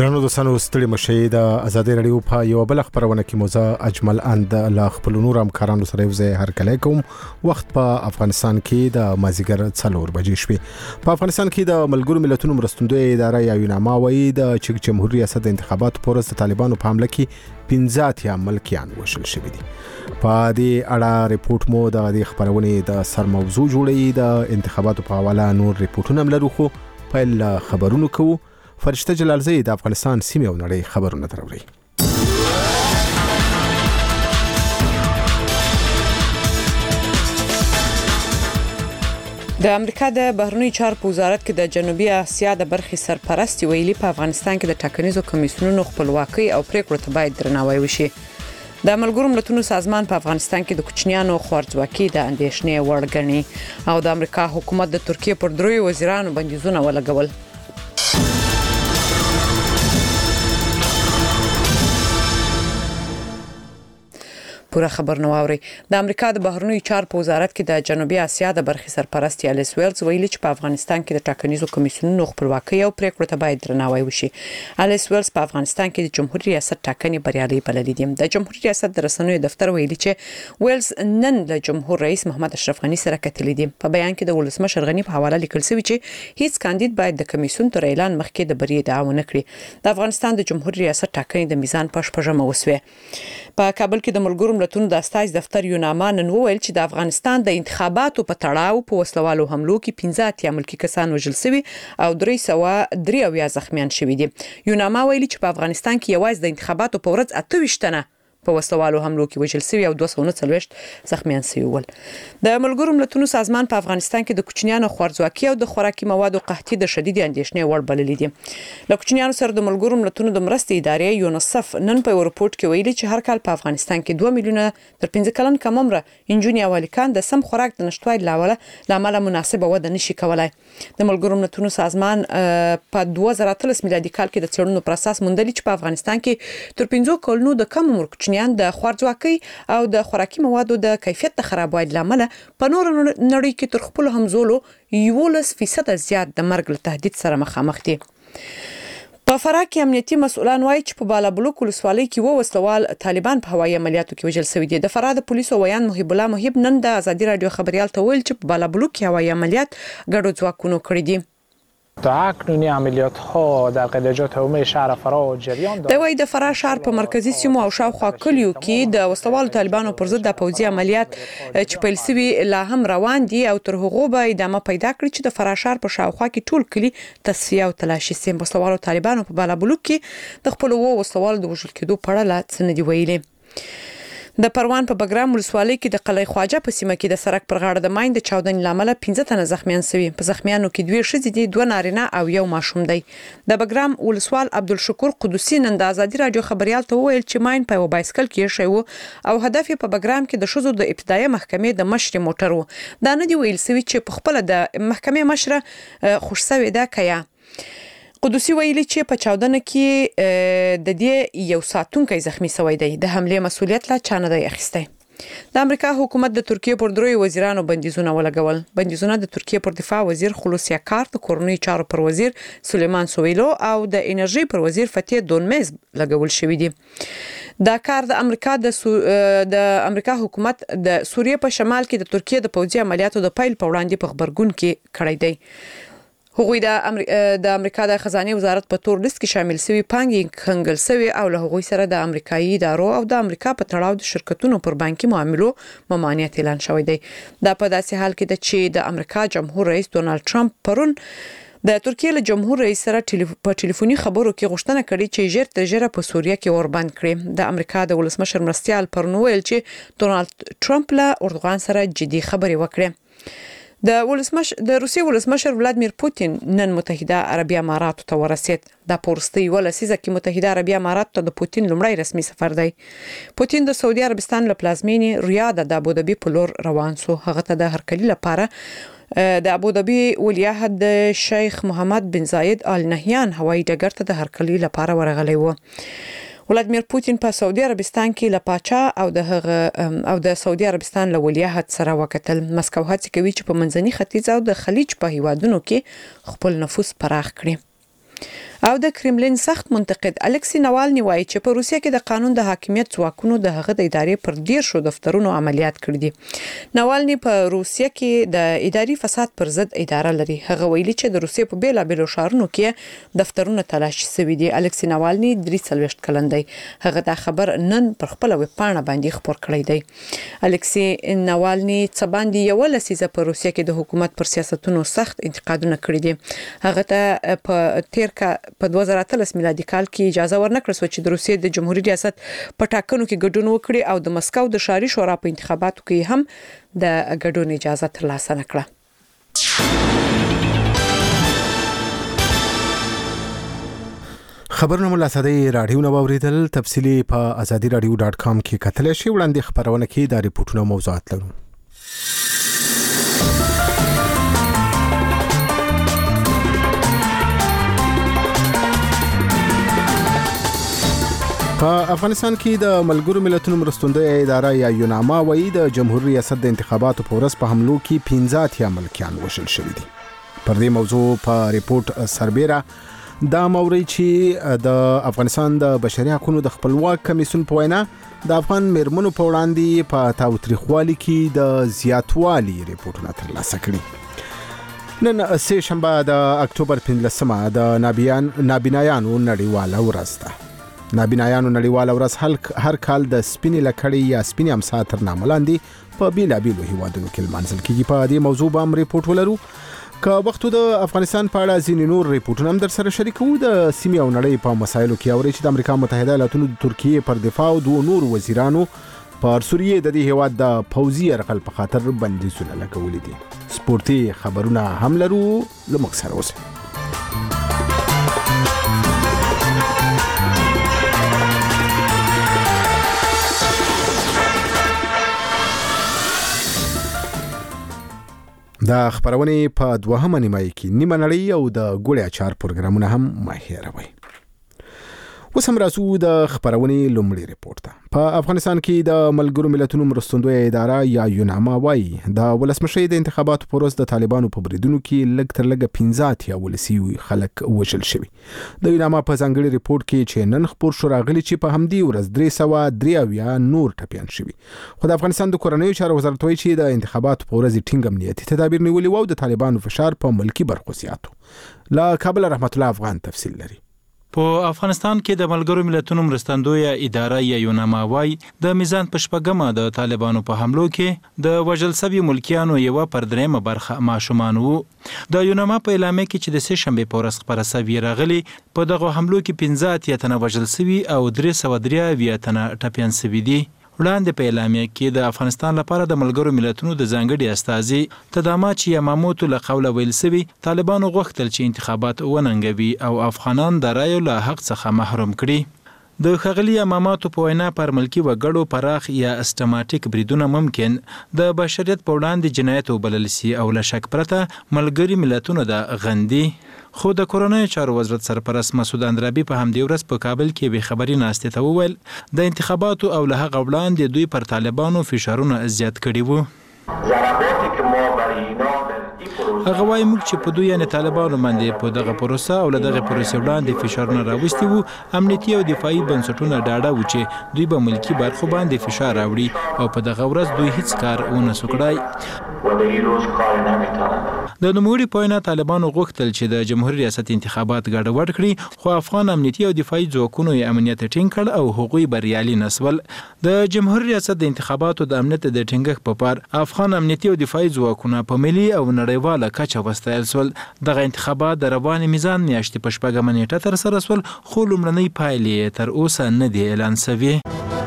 درنو دوستانو ستړي مشي د ازادي رادیو په یو بل خبرونه کې موزه اجمل اند لا خپل نور همکارانو سره یې هر کله کوم وخت په افغانستان کې د مازیګر 4 بجې شوې په افغانستان کې د ملګرو ملتونو مرستندوی اداره یا یوناما وایي د چک جمهوریت ریاست د انتخاباتو پورز د طالبانو په حمله کې 15 ملکیان وشل شوي دي په دې اړه ریپورت مو د دې خبرونه د سرموضوع جوړي د انتخاباتو په حواله نور ریپورتونه ملرو خو په خبرونو کوو فرشته جلالزی د افغانستان سیمه او نړۍ خبرونه دروړي د امریکا د بهرنی چارو وزارت کې د جنوبي اسیا د برخې سرپرستی ویلي په افغانستان کې د ټاکنیزو کمیسیونونو خپلواکي او پریکړو ته باید درناوی وشي د ملګرو ملتونو سازمان په افغانستان کې د کوچنیانو خوارځواکي د اندېښنې وړ ګڼي او د امریکا حکومت د ترکیه پر دروي وزیرانو بندیزونه ولګول پوره خبر نو اوري د امریکا د بهرنی چارو په وزارت کې د جنوبي اسیا د برخې سرپرستی الیس ویلز ویلي چې په افغانستان کې د ټاکنیزو کمیسیونونو خپلواکي او پریکړو ته باید درناوی وشي الیس ویلز په افغانستان کې د جمهوریت ریاست ټاکنې بریالي بللې دي د جمهوریت ریاست د رسنیو دفتر ویلي چې ویلز نن له جمهور رئیس محمد اشرف غنی سره کتلې دي په بیان کې د ولسمشر غنی په حواله لیکل شوی چې هیڅ کاندید باید د کمیسیون تر اعلان مخکې د بری ادعا ونه کړي د افغانستان د جمهوریت ریاست ټاکنې د میزان پښپژمه وسوي په کابل کې د ملګرو ملتونو د استاذ دفتر یوناما نن وویل چې د افغانستان د انتخاباتو په تړاو په وسلوالو حملو کې 15 ملکی کسان وژل شوي او 303 زخمیان شوي دي یوناما ویلي چې په افغانستان کې یوازې د انتخاباتو په ورځ 28 تنه په وسلوالو حملو کې وژل شوي او 240 زخمیان شوي ول د ملګرو ملتونو سازمان په افغانستان کې د کوچنیانو خوارځواکي او د خوراکي موادو قحطي د شدید اندېښنې وړ بللې دي له کوچنیانو سره د ملګرو ملتونو د مرستې ادارې یونیسف نن په رپورت کې ویلي چې هر کال په افغانستان کې 2 میلیونه تر 15 کلن کم عمره انجونی او الکان د سم خوراک د نشټوالي لامل مناسبه وده نشي کولای د ملګرو ملتونو سازمان په 2013 میلادي کال کې د څېړنو پر اساس موندلي چې په افغانستان کې تر 15 کلونو د کم عمر د خوارځواکي او د خوراکي موادو د کیفیت د خرابوالي لامل په نور نړۍ کې تر خپل همزولو 11% زیات د مرګ له تهدید سره مخامخ دي په فراه کې امنیتي مسؤلان وایي چې په بالابلوک ولسوالۍ کې وسلوال طالبان په هوایي عملیاتو کې وژل شوي دي د فراه د پولیسو ویان محب الله محب نن د ازادي رادیو خبريال ته ویل چې په بالابلوک کې هوایي عملیات ګډو ځواکونو کړی دي تا اکنونی عملیات ها در قلعه‌جات عمومی شهر فراه جریان دارد. د وای د فراه شهر په مرکزی سیمو او شاوخوا کلیو کې د وسلوال طالبانو پر ضد د پوځي عملیات چې پیل شوي لا هم روان دي او تر هغه به ادامه پیدا کړي چې د فراه شهر په شاوخوا کې ټول کلی تصفیه او تلاشي سیم وسلوال طالبانو په بالابلوک کې د خپل وسلوال د وژل کېدو په اړه لا څه نه دی ویلي د پروان په بګرام ولسوالۍ کې د قلعه خواجه په سیمه کې د سړک پر غاړه د ماین د چاودنې لامل 15 تنه زخمیان شوي په زخمیانو کې 2 ښځې دي 2 نارینه او 1 ماشوم دی د بګرام ولسوال عبدالشکور قدوسی نن د ازادي رادیو خبريال ته ویل چې ماین په بایسکل کې شوی او هدف په بګرام کې د شذو د ابتدایي محکمې د مشر موټر و دا نه دی ویل سوي چې په خپل د محکمې مشر خوشسوي ده کیا قدوسی ویلي چې په چاودنه کې د دې یو ساتونکو زخمی شوی دی د حمله مسؤلیت لا چانه دی اخیسته د امریکا حکومت د ترکیه پر دروي وزیرانو بندیزونه ولګول بندیزونه د ترکیه پر دفاع وزیر خلوص یکار د کورنۍ چارو پر وزیر سلیمان سویلو او د انرژي پر وزیر فتح دونمز لګول شوې دي دا کار د امریکا حکومت د سوریه په شمال کې د ترکیه د پوځي عملیاتو د پیل په وړاندې په خبرګون کې کړی دی هغوی د امریکا د خزانه وزارت په تور لیست کې شامل شوی پانګې کنګل شوی او له هغوی سره د امریکایي ادارو او د امریکا په تړاو د شرکتونو پر بانکي معاملو ممانعت اعلان شوی دی دا په داسې حال کې چې د امریکا جمهور رئیس ډونالد ټرمپ پرون د ترکیه له جمهور رئیس سره په ټلیفوني خبرو کې غوښتنه کړې چې ژر تر ژره په سوریه کې اوربند کړي د امریکا د ولسمشر مرستیال پرون ویل چې ډونالد ټرمپ له اردوغان سره جدي خبرې وکړي د روسیې ولسمشر ولادمیر پوتین نن متحده عربی اماراتو ته ورسید د پورستي ولسیزه کې متحده عربی امارات ته د پوتین لومړی رسمي سفر دی پوتین د سعودي عربستان له پلازمینې ریاض د ابوظبي په لور روان سو هغه ته د هرکلي لپاره د ابوظبي ولیعهد شیخ محمد بن زاید آل نهیان هوایي ډګر ته د هرکلي لپاره ورغلی و ولادمیر پوتین په سعودي عربستان کې لپاچا او د سعودي عربستان له ولیعهد سره وکتل مسکو هڅه کوي چې په منځني ختیځ او د خلیج په هیوادونو کې خپل نفوذ پراخ کړي او د کرملین سخت منتقد الکسی ناوالني وایي چې په روسیه کې د قانون د حاکمیت ځواکونو د هغه د ادارې پر 10 دفترونو عملیات کړي دي. ناوالني په روسیه کې د اداري فساد پر ضد اداره لري. هغه ویلي چې د روسیې په بیلابېلو ښارونو کې دفترونه تلاشي شوي دي. الکسی ناوالني 43 کلن دی. هغه دا خبر نن پر خپل ویبپاڼه باندې خبر کړی دی. الکسی ناوالني څه باندې یو لسیزه په روسیه کې د حکومت پر سیاستونو سخت انتقادونه کړی دي. هغه ته په 2013 میلادي کال کې اجازه ورنکړه چې د روسیې د جمهوریت ریاست په ټاکنو کې ګډون وکړي او د مسکو د ښاري شورا په انتخاباتو کې هم د ګډون اجازه ترلاسه نکړه. خبرونه مو لاسدی رادیو نو اوریدل. تفصیلی په azadi.radio.com کې کتل شي. وړاندې خبرونه کې د ریپورتونو موضوعات لرو. په افغانستان کې د ملګرو ملتونو مرستندویه اداره یا یوناما وایي د جمهوریت ریاست د انتخاباتو په ورځ په حملو کې 15 ملکیان وژل شوي دي. پر دې موضوع په ریپورت سربېره دا موري چې د افغانستان د بشري حقوقو د خپلواک کمیسیون په وینا د افغان مېرمنو په وړاندې په تاوتریخوالي کې د زیاتوالي ریپورتونه ترلاسه کړي. نن سه شنبه د اکتوبر 15 د نابینایانو نړیواله ورځ ده. نابینایانو نړیواله ورځ هر کال د سپینې لکړې یا سپینې امسا تر نامه لاندې په بیلابېلو هیوادونو کې لمانځل کېږي. په دې موضوع به هم ریپورت ولرو. که وختو د افغانستان په اړه ځینې نور ریپورتونه هم در سره شریکو. د سیمې او نړۍ په مسایلو کې اوري چې د امریکا متحده ایالاتونو د ترکیې پر دفاع او دوه نور وزیرانو پر سوریې د دې هیواد د پوځي یرغل په خاطر بندیزونه لګولي دي. سپورتي خبرونه هم لرو. لمغ سره اوسئ. دا خبرونه په دوهمه نیمه کې نیمه نړۍ او د ګوړې اچار پروګرامونه هم ماهیروي. اوس هم راځو د خبرونه لومړی ریپورت ته. په افغانستان کې د ملګرو ملتونو مرستندویه اداره یا یوناما وایي د ولسمشر د انتخاباتو پر ورځ د طالبانو په بریدونو کې لږ تر لږه 15 ولسی خلک وژل شوي. د یوناما په ځانګړي ریپورت کې چې نن خبر شو راغلي چې په همدې ورځ 303 نور ټپيان شوي. خو د افغانستان د کورنیو چارو وزارت وایي چې د انتخاباتو په ورځ ټینګ امنیتي تدابیر نیولي وو. د طالبانو فشار په ملکی برخو زیاتو. لا کابل رحمت الله افغان تفصیل لري. په افغانستان کې د ملګرو ملتونو مرستندویه اداره یا یوناما وایي د میزان په شپږمه د طالبانو په حملو کې د وژل شوي ملکیانو یو پر درېمه برخه ماشومان وو. د یوناما په اعلامیه کې چې د سه شنبې په ورځ خبره شوې راغلي په دغه حملو کې 15 تنه وژل شوي او 303 تنه ټپيان شوي دي. وړاندې په اعلامیه کې د افغانستان لپاره د ملګرو ملتونو د ځانګړي استازي تداماچ یاماموتو له قوله ویل شوي طالبانو غوښتل چې انتخابات وننګوي او افغانان د رایو له حق څخه محروم کړي. د ښاغلي یاماماتو په وینا پر ملکی وګړو پراخ یا سیستماتیک بریدونه ممکن د بشریت په وړاندې جنایت وبلل شي او له شک پرته ملګري ملتونو د غندي. خو د کورنیو چارو وزارت سرپرست مسعود اندرابي په همدې ورځ په کابل کې به خبري ناشته ته وویل د انتخاباتو او له هغه وړاندې دوی پر طالبانو فشارونه زیات کړي وو. هغه وايي موږ چې په دوی یعنی طالبانو باندې په دغه پروسه او له دغه پروسې وړاندې فشارونه راوستي وو. امنیتي او دفاعي بنسټونه ډاډه وو چې دوی به ملکی برخو باندې فشار راوړي او په دغه ورځ دوی هیڅ کار ونه سکړای. د نوموړي په وینا طالبانو غوښتل چې د جمهوریت ریاست انتخابات ګډوډ کړي خو افغان امنیتي او دفاعي ځواکونو یې امنیت ټینګ کړ او هغوی بریالي نسول. د جمهوریت ریاست د انتخاباتو د امنیت د ټینګښت په پار افغان امنیتي او دفاعي ځواکونه په ملي او نړیواله کچه وستایل سول. دغه انتخابات د روان میزان میاشتې په شپږمه نیټه تر سره سول خو لومړنۍ پایلې تر اوسه نه دي اعلان شوي.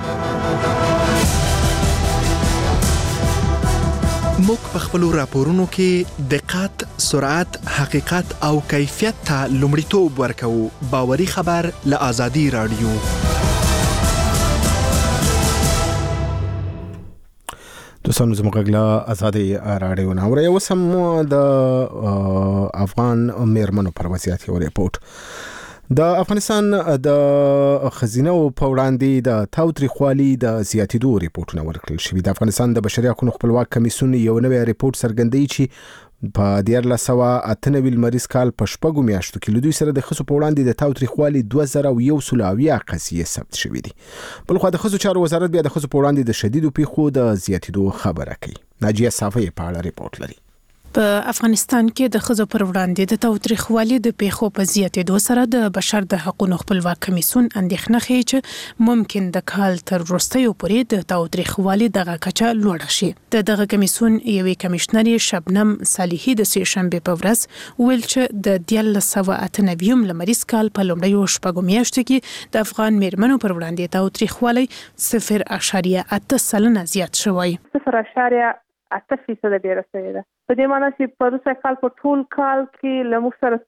موږ په خپل راپورونو کې دقت، سرعت، حقیقت او کیفیت ته لومړیتوب ورکوو. باوري خبر له آزادي رادیو. دوستانو زموږ له آزادي رادیو نه اوري. اوس هم د افغان مېرمنو پر وضعیت یو ریپورت. د افغانستان د خزینه او په وړاندې د تاوتریخوالي د زیاتېدو ریپورتونه ورکړل شوي. د افغانستان د بشري حقوقو خپلواک کمیسیون یو نوی ریپورت څرګندوي چې په 1998 لمریز کال په شپږو میاشتو کې له دوی سره د ښځو په وړاندې د تاوتریخوالي 2100 قضیې ثبت شوې دي. بلخو د ښځو چارو وزارت بیا د ښځو په وړاندې د شدیدو پیښو د زیاتېدو خبره کوي. ناجیه صافی په اړه ریپورت لري. په افغانستان کې د ښځو پر وړاندې د تاوتریخوالي د پیښو په زیاتېدو سره د بشر د حقوقو خپلواک کمیسیون اندېښنه ښیي چې ممکن د کال تر وروستیو پورې د تاوتریخوالي دغه کچه لوړه شي. دغه کمیسیون یوې کمشنر شبنم صالحي د سې شنبې په ورځ ویل چې د 1998 لمریز کال په لومړیو شپږو میاشتو کې د افغان میرمنو پر وړاندې تاوتریخوالي 0.8% زیات شوی. 0.8% ډیره شوې ده. په دې معنی چې په روسي کال په ټول کال کې له موږ سره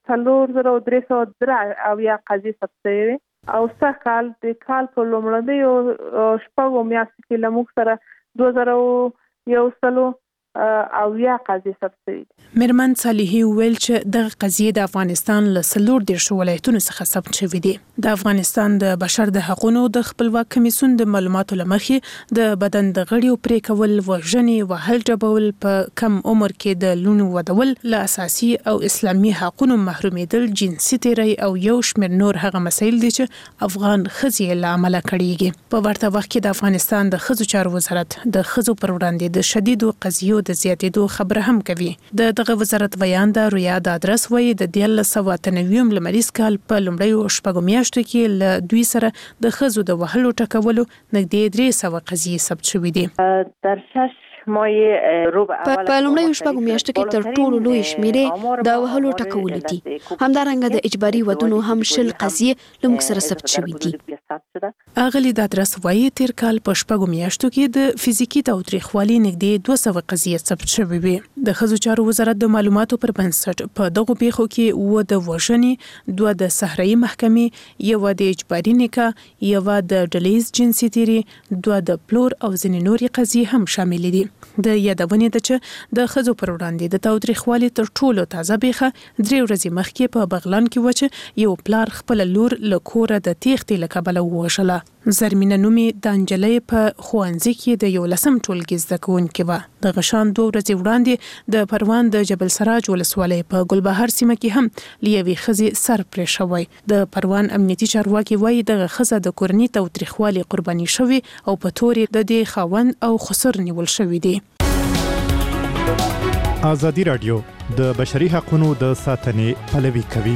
4303 قضیې ثبت شوې او څه کال د کال په لومړیو شپږو میاشتو کې له موږ سره 2001 او یا قضیې ثبت شوې. میرمن صالحي ویل چې د قضیې د افغانستان له 14 ولایتونو څخه ثبت شوې دي. د افغانستان د بشر د حقوقو د خپلواک کمیسیون د معلوماتو لمخې د بدن د غړیو پرې کول، وژنې، وهل ډبول، په کم عمر کې د لونو ودول، له اساسي او اسلامي حقوقو محرومېدل، جنسي تیری او یو شمېر نور هغه مسایل دي چې افغان ښځې له عمله کړيږي. په ورته وخت کې د افغانستان د ښځو چارو وزارت د ښځو پر وړاندې د شدیدو قضیو د زیاتېدو خبره هم کوي. دغه وزارت بیان د رویا د ادرس وایي د 1998 لمریز کال په لومړیو شپږو میاشتو کې له دوی سره د ښځو د وهلو ټکولو نږدې 300 قضیې ثبت شوې دي. په لومړیو شپږو میاشتو کې تر ټولو لوی شمیرې د وهلو ټکولو دي. همدارنګه د اجباري ودونو هم 10 قضیې له موږ سره ثبت شوې دي. اغلی د ادرس وایي تیر کال په شپږو میاشتو کې د فزیکی تاوتریخوالي نږدې 200 قضیې ثبت شوې وي. د ښځو چارو وزارت د معلوماتو پر بنسټ په دغه پیښو کې و د وژنې، 2 د صحرایي محکمې، 1 د اجباري نکاح، 1 د ډلیز جنسي تیری، 2 د پلور او ځینې نورې قضیې هم شامل دي. د یادونې ده چې د ښځو پر وړاندې د تاوتریخوالي تر ټولو تازه پیښه 3 ورځې مخکې په بغلان کې و چې یو پلار خپل لور له کوره د تیښتې له کبله ووژله. زرمینه نومي د انجلۍ په ښوونځي کې د 11م ټولګي زده کوونکې وه. د غشان 2 ورځې وړاندې د پروان د جبل سراج ولسوالۍ په ګلبهار سیمه کې هم لیوي ښځې سر پرې شوی. د پروان امنیتي چارواکي وایي دغه ښځه د کورني تاوتریخوالي قرباني شوی او په تورې د دې خاوند او خسر نیول شوی دی. ازادي رادیو د بشري حقوقو د ساتنې پلوي کوي.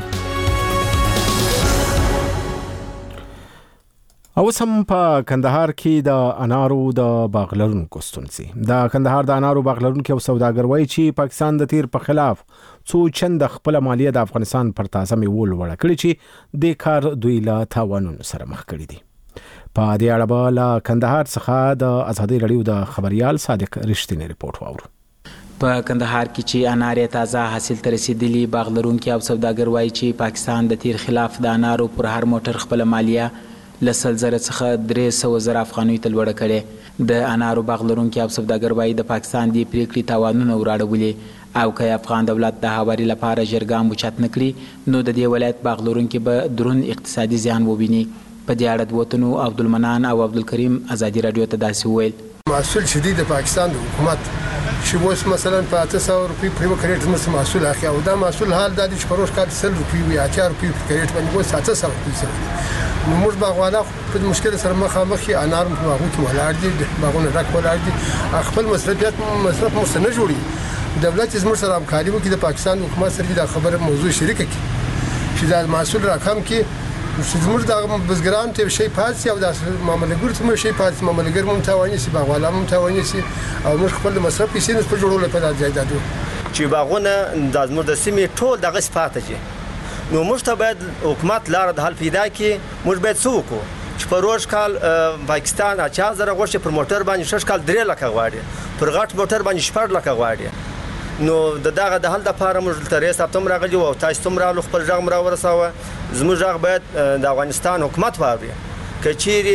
او سم په کندهار کې د انارو د باغلرونکو ستونزې. د کندهار د انارو باغلرونکو او سوداګر وایي چې پاکستان د تیر په خلاف څو چند خپل مالیه د افغانستان پر تازه میوه لوړه کړې چې د کار دوی له تاوانونو سره مخ کړي دي. په دې اړه به له کندهار څخه د ازادي رادیو د خبريال صادق رښتینی ریپورت واورو. په کندهار کې چې انار تازه حاصل تر رسیدلی باغلرونکو او سوداګر وایي چې پاکستان د تیر خلاف د انارو پر هر موټر خپل مالیه لسل زره څخه 300,000 افغانۍ ته لوړه کړې. د انارو باغلرونکو او سوداګر وایي د پاکستان دی پریکړې تاوانونه وراړولې او که افغان دولت د هواري لپاره جرګام اوچت نکړي نو د دې ولایت باغلرونکو به درون اقتصادي زیان وویني. په دې اړه د وطنو عبدالمنان او عبدالکریم ازادي رادیو ته داسې ویل. محصول شدید پاکستان د حکومت چې اوس مثلا په 800 روپۍ په یو کریټ مس محصول اخی او دا محصول حال د دې پروش کار 100 روپۍ وي 80 روپۍ په کریټ باندې اوس 700 روپۍ سره نو موږ باغوالا په مشکل سره مخامخ انار په باغو کې ولاړ دي باغونه ډک ولاړ دي خپل مصرف مو نه جوړي. دولت زموږ سره همکاري وکړي د پاکستان حکومت سره د خبره موضوع شریک کړي چې دا محصول راکم کې زموږ د بزګران ته شي پاتې او د معاملګر ته شي پاتې معاملګر مون تاواني سي باغوالا مون تاواني سي او موږ خپل مصرف پیسې نس په جوړولو په ځایدادو چې باغونه د زموږ د سیمې ټول دغه صفات دي. نو موږ ته باید حکومت لار د حل پیدا کړي. موږ باید څه وکړو چې په روز کال پاکستان 8000 غوښه پر موټر باندې 6 کال 3 لک غواړي پر غټ موټر باندې 4 لک غواړي. نو دغه د حل د لپاره موږ تر سپتمبر راغلی او تاسو تم را خپل ځغ مرا ورساوه. زموږ ځغ باید د افغانستان حکومت واوري کچيري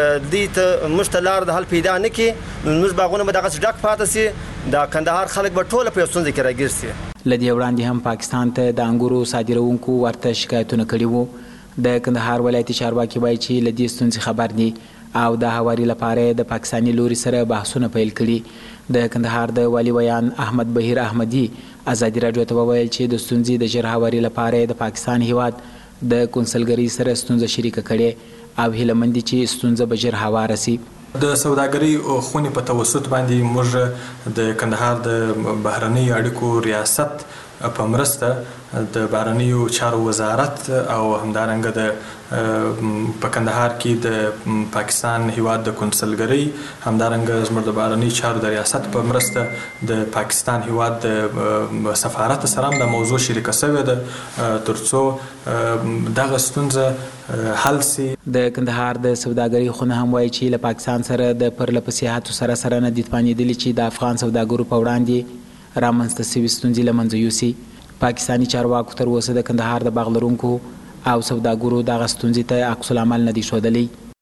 دې ته مشتلار د حل پیدا نه کی موږ باغونه به دغه ډک پاتې سي د کندهار خلک به ټوله په ستونزه کې راګیر سي. لدی وړاندې هم پاکستان ته د انګورو صادرونکو ورته شکایتونه کړي وو. د کندهار ولایتي چارواکي وایي چې لدی ستونزه خبر دي او د هواري لپاره د پاکستاني لوري سره بحثونه پیل کړي. د کندهار د والی ویان احمد بهیر احمدی ازادي راډیو ته وویل چې د ستونزې د ژر هواري لپاره د پاکستان هیواد د کونسلګرۍ سره ستونزه شریکه کړې او هیله مند دي چې ستونزه به ژر هواره شي. د سوداګرۍ خونې په توسط باندې موږ د کندهار د بهرنۍ اړیکو ریاست په مرسته د بهرنیو چارو وزارت او همدارنګه د په کندهار کې د پاکستان هیواد د کونسلګرۍ همدارنګه زموږ د بهرنیو چارو د ریاست په مرسته د پاکستان هیواد د سفارت سره هم د موضوع شریکه شوې ده ترڅو دغه ستونزه حل شي. د کندهار د سوداګرۍ خونه هم وایي چې له پاکستان سره د پرلهپسې هڅو سره نه دي توانېدلي چې د افغان سوداګرو په وړاندې رامنځته شوي ستونزې له منځه یوسي. پاکستاني چارواکو تر اوسه د کندهار د باغ لرونکو او سوداګرو دغه ستونزې ته عکس العمل نه دي ښودلی.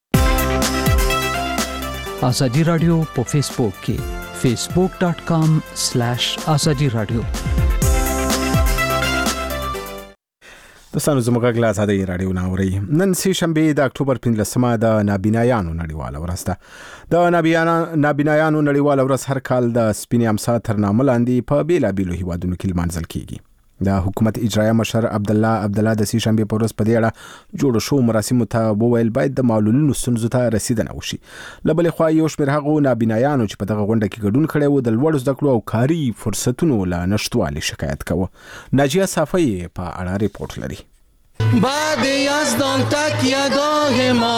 ازادي راډیو په فیسبوک کې facebook.com/ازادي راډیو. دوستانو زموږ غږ له ازادي راډیو نه اورئ. نن سه شنبه د اکتوبر 15مه د نابینایانو نړیواله ورځ ده. د نابینایانو نړیواله ورځ هر کال د سپینې امسا تر نامه لاندې په بیلابیلو هیوادونو کې لمانځل کیږي. د حکومت اجرایه مشر عبدالله د سه شنبه په ورځ په دې اړه جوړ شو مراسمو ته وویل باید د معلولینو ستونزو ته رسیدنه وشي. له بلې خوا یو شمېر هغو نابینایانو چې په دغه غونډه کې ګډون کړی و د لوړو زده کړو او کاري فرصتونو له نشتوالي شکایت کوه. ناجیه صافی په اړه ریپورت لري. بعد یزدان تکیه‌گاه ما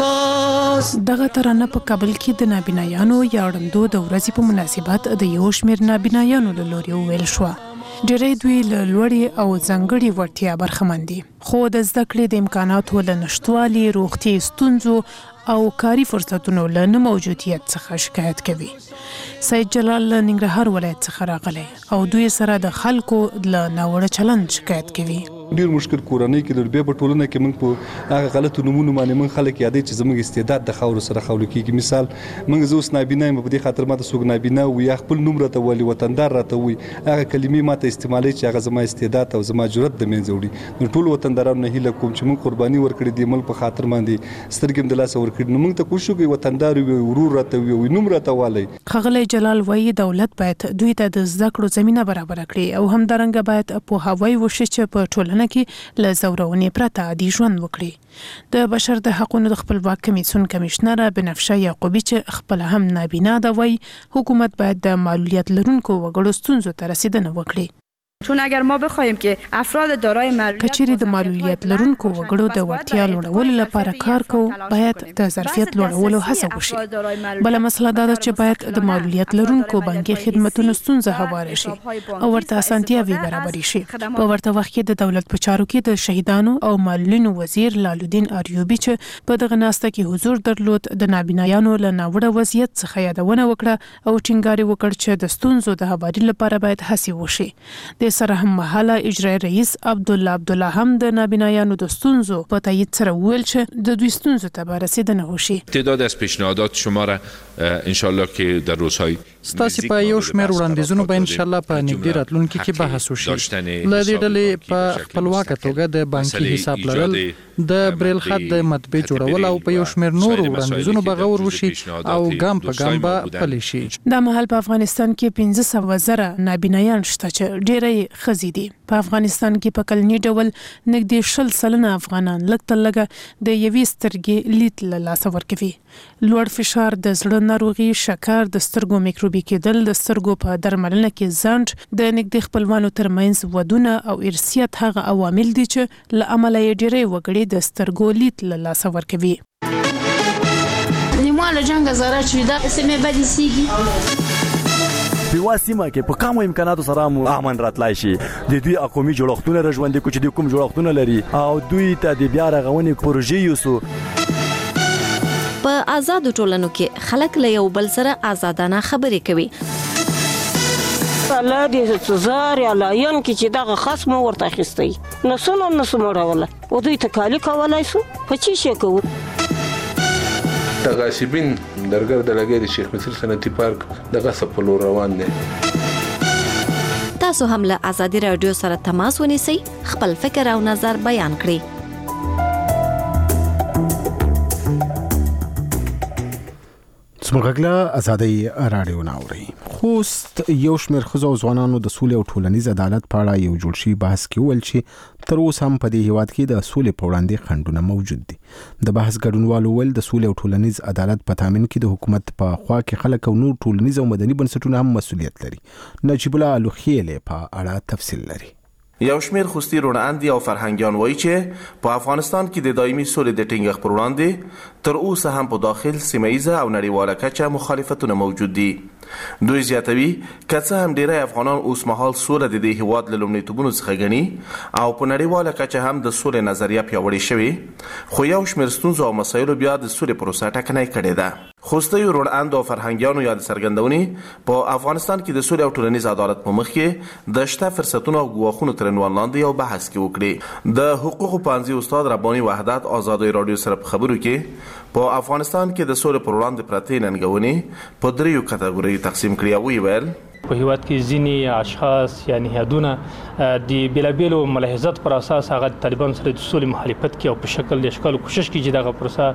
اساس. دغه ترانه په کابل کې د نابینایانو یا وړاندو د ورځې په مناسبت د یو شمېر نابینایانو له لوري وویل شوه. ډېری دوی له لوړې او ځانګړې وړتیا برخمن دي، خو د زده کړې د امکاناتو له نشتوالي، روغتیايي ستونزو او کاري فرصتونو له نه موجودیت څخه شکایت کوي. سید جلال له ننګرهار ولایت څخه راغلی او دوی سره د خلکو له ناوړه چلند شکایت کوي. ډیر مشکل کورنۍ کې د بیا په ټولنه کې موږ په هغه غلطو نومونو باندې موږ خلک یادې چې زموږ استعداد د خاورو سره خولو کېږي. مثال موږ زه اوس نابینا یم، په دې خاطر ماته څوک نابینا وي یا خپل نوم راته وایي، وطندار راته وایي، هغه کلمې ماته استعمالوي چې هغه زما استعداد او زما جرأت د منځه وړي. نو ټول وطندارانو نه هیله کوم چې موږ قرباني ورکړي د ملک په خاطر باندې سترګې هم د لاسه ورکړي. نو موږ ته کوشش وکړو وطندار وي، ورور راته وي، نوم راته والی. ښاغلی جلال وایي دولت باید دوی ته د زده کړو زمینه برابره کړي او همدارنګه باید پوهاوی وشي چې په ټولنه کې له زورونې پرته عادي ژوند وکړي. د بشر د حقوقو د خپلواک کمیسیون کمشنره بنفشه یعقوبی چې خپل هم نابینا ده وایي حکومت باید د معلولیت لرونکو وګړو ستونزو ته رسیدنه وکړي. چون اگر ما بخوایم که افراد دارای معلولیت کچېرې د معلولیت لرونکو وګړو د وړتیا لوړولو لپاره کار کوو، باید د ظرفیت لوړولو هڅه وشي. بله مسله دا ده چې باید د معلولیت لرونکو بانکي خدمتونو ستونزه هواره شي او ورته اسانتیاوې برابرې شي. په ورته وخت کې د دولت په چارو کې د شهیدانو او معلولینو وزیر لالودین اریوبی چې په دغه ناسته کې حضور درلود د نابینایانو له ناوړه وضعیت څخه یادونه وکړه او ټینګار وکړ چې د ستونزو د هواري لپاره باید هڅې وشي. د سره هم مهاله اجرایي رئیس عبدالله هم د نابینایانو د ستونزو په تایید سره وویل چې د دوی ستونزو ته به رسیدنه وشي. تعداد از پیشنهادات شما را انشالله که در روزهای ستاسو په یو شمېر وړاندیزونو به انشالله په نږدې راتلونکي کې بحث وشي. له دې ډلې په خپلواکه توګه د بانکي حساب لرل، د بریل خط د مطبع جوړول او په یو شمېر نورو وړاندیزونو به غور وشي او ګام په ګام به پلی شي. دا مهال په افغانستان کې 15,000 نابینایان شته چې ډېری ښځې دي. په افغانستان کې په کلني ډول نږدې 20% افغانان لږ تر لږه د یوې سترګې لید له لاسه ورکوي. لوړ فشار، د زړه ناروغي، شکر، د سترګو میکروبي کېدل، د سترګو په درملنه کې ځنډ، د نږدې خپلوانو ترمنځ ودونه او ارثیت هغه عوامل دي چې له امله یې ډېری وګړي د سترګو لید له لاسه ورکوي. نیمه له جنګ زاره چې دا سمې بدې سیږي په واسمه کې په کومو امکاناتو سره مو امن راتلای شي. د دوی اقومي جوړښتونه رژوندې کو چې د کوم جوړښتونه لري او دوی ته د بیا رغونې پروژې یوسو. په آزادو ټولنو کې خلک له یو بل سره آزادانه خبرې کوي. الله دې څزار یا لاین کې چې دغه خصم ورته اخیستی نسونه نسمړوله او دوی ته کالی کولای سو په چی شي کوو. تغاسبین درګر د لګې د شیخ مصر صنعتي پارک دغه سپلو روان دي. تاسو هم له ازادي رادیو سره تماس ونیسئ، خپل فکر او نظر بیان کړئ. زموږ غږ له ازادي رادیو نه اورئ. خوست یو شمېر ښځو او ځوانانو د سولې او ټولنیز عدالت په اړه یو جوړ شوي بحث کې وویل چې تر اوسه هم په دې هیواد کې د سولې په وړاندې خنډونه موجود دي. د بحث ګډونوالو وویل د سولې او ټولنیز عدالت په تامین کې د حکومت په خوا کې خلک او نور ټولنیز او مدني بنسټونه هم مسؤلیت لري. نجیب الله الوخیل په اړه تفصیل لري. یو شمېر خوستي روڼاندي او فرهنګیان وایي چې په افغانستان کې د دایمي سولې د ټینګښت پر وړاندې تر اوسه هم په داخل سیمه او نړیواله کچه مخالفتونه موجود دي. دوی زیاتوي که څه هم ډیری افغانان اوس مهال سوله د دې هیواد له لومړیتوبونو څخه ګڼي او په نړیواله کچه هم د سولې نظریه پیاوړې شوې، خو یو شمېر ستونزو او مسایلو بیا د سولې پروسه ټکنۍ کړې ده. خوستیو روڼاندو او فرهنګیانو یاد څرګندونې په افغانستان کې د سولې او ټولنیز عدالت په مخ کې د شته فرصتونو او ګواښونو تر عنوان لاندې یو بحث کې وکړي. د حقوقو پوهنځي استاد رباني وحدت ازادي رادیو سره په خبرو کې په افغانستان کې د سولې پر وړاندې پرتې ننګونې په دریو کټګوریو تقسیم کړي او ویل په هیواد کې ځینې اشخاص یا نهادونه د بیلابیلو ملاحظات پر اساس هغه طالبان سره د سولې مخالفت کوي او په شکل د اشکال کوشش کوي چې دغه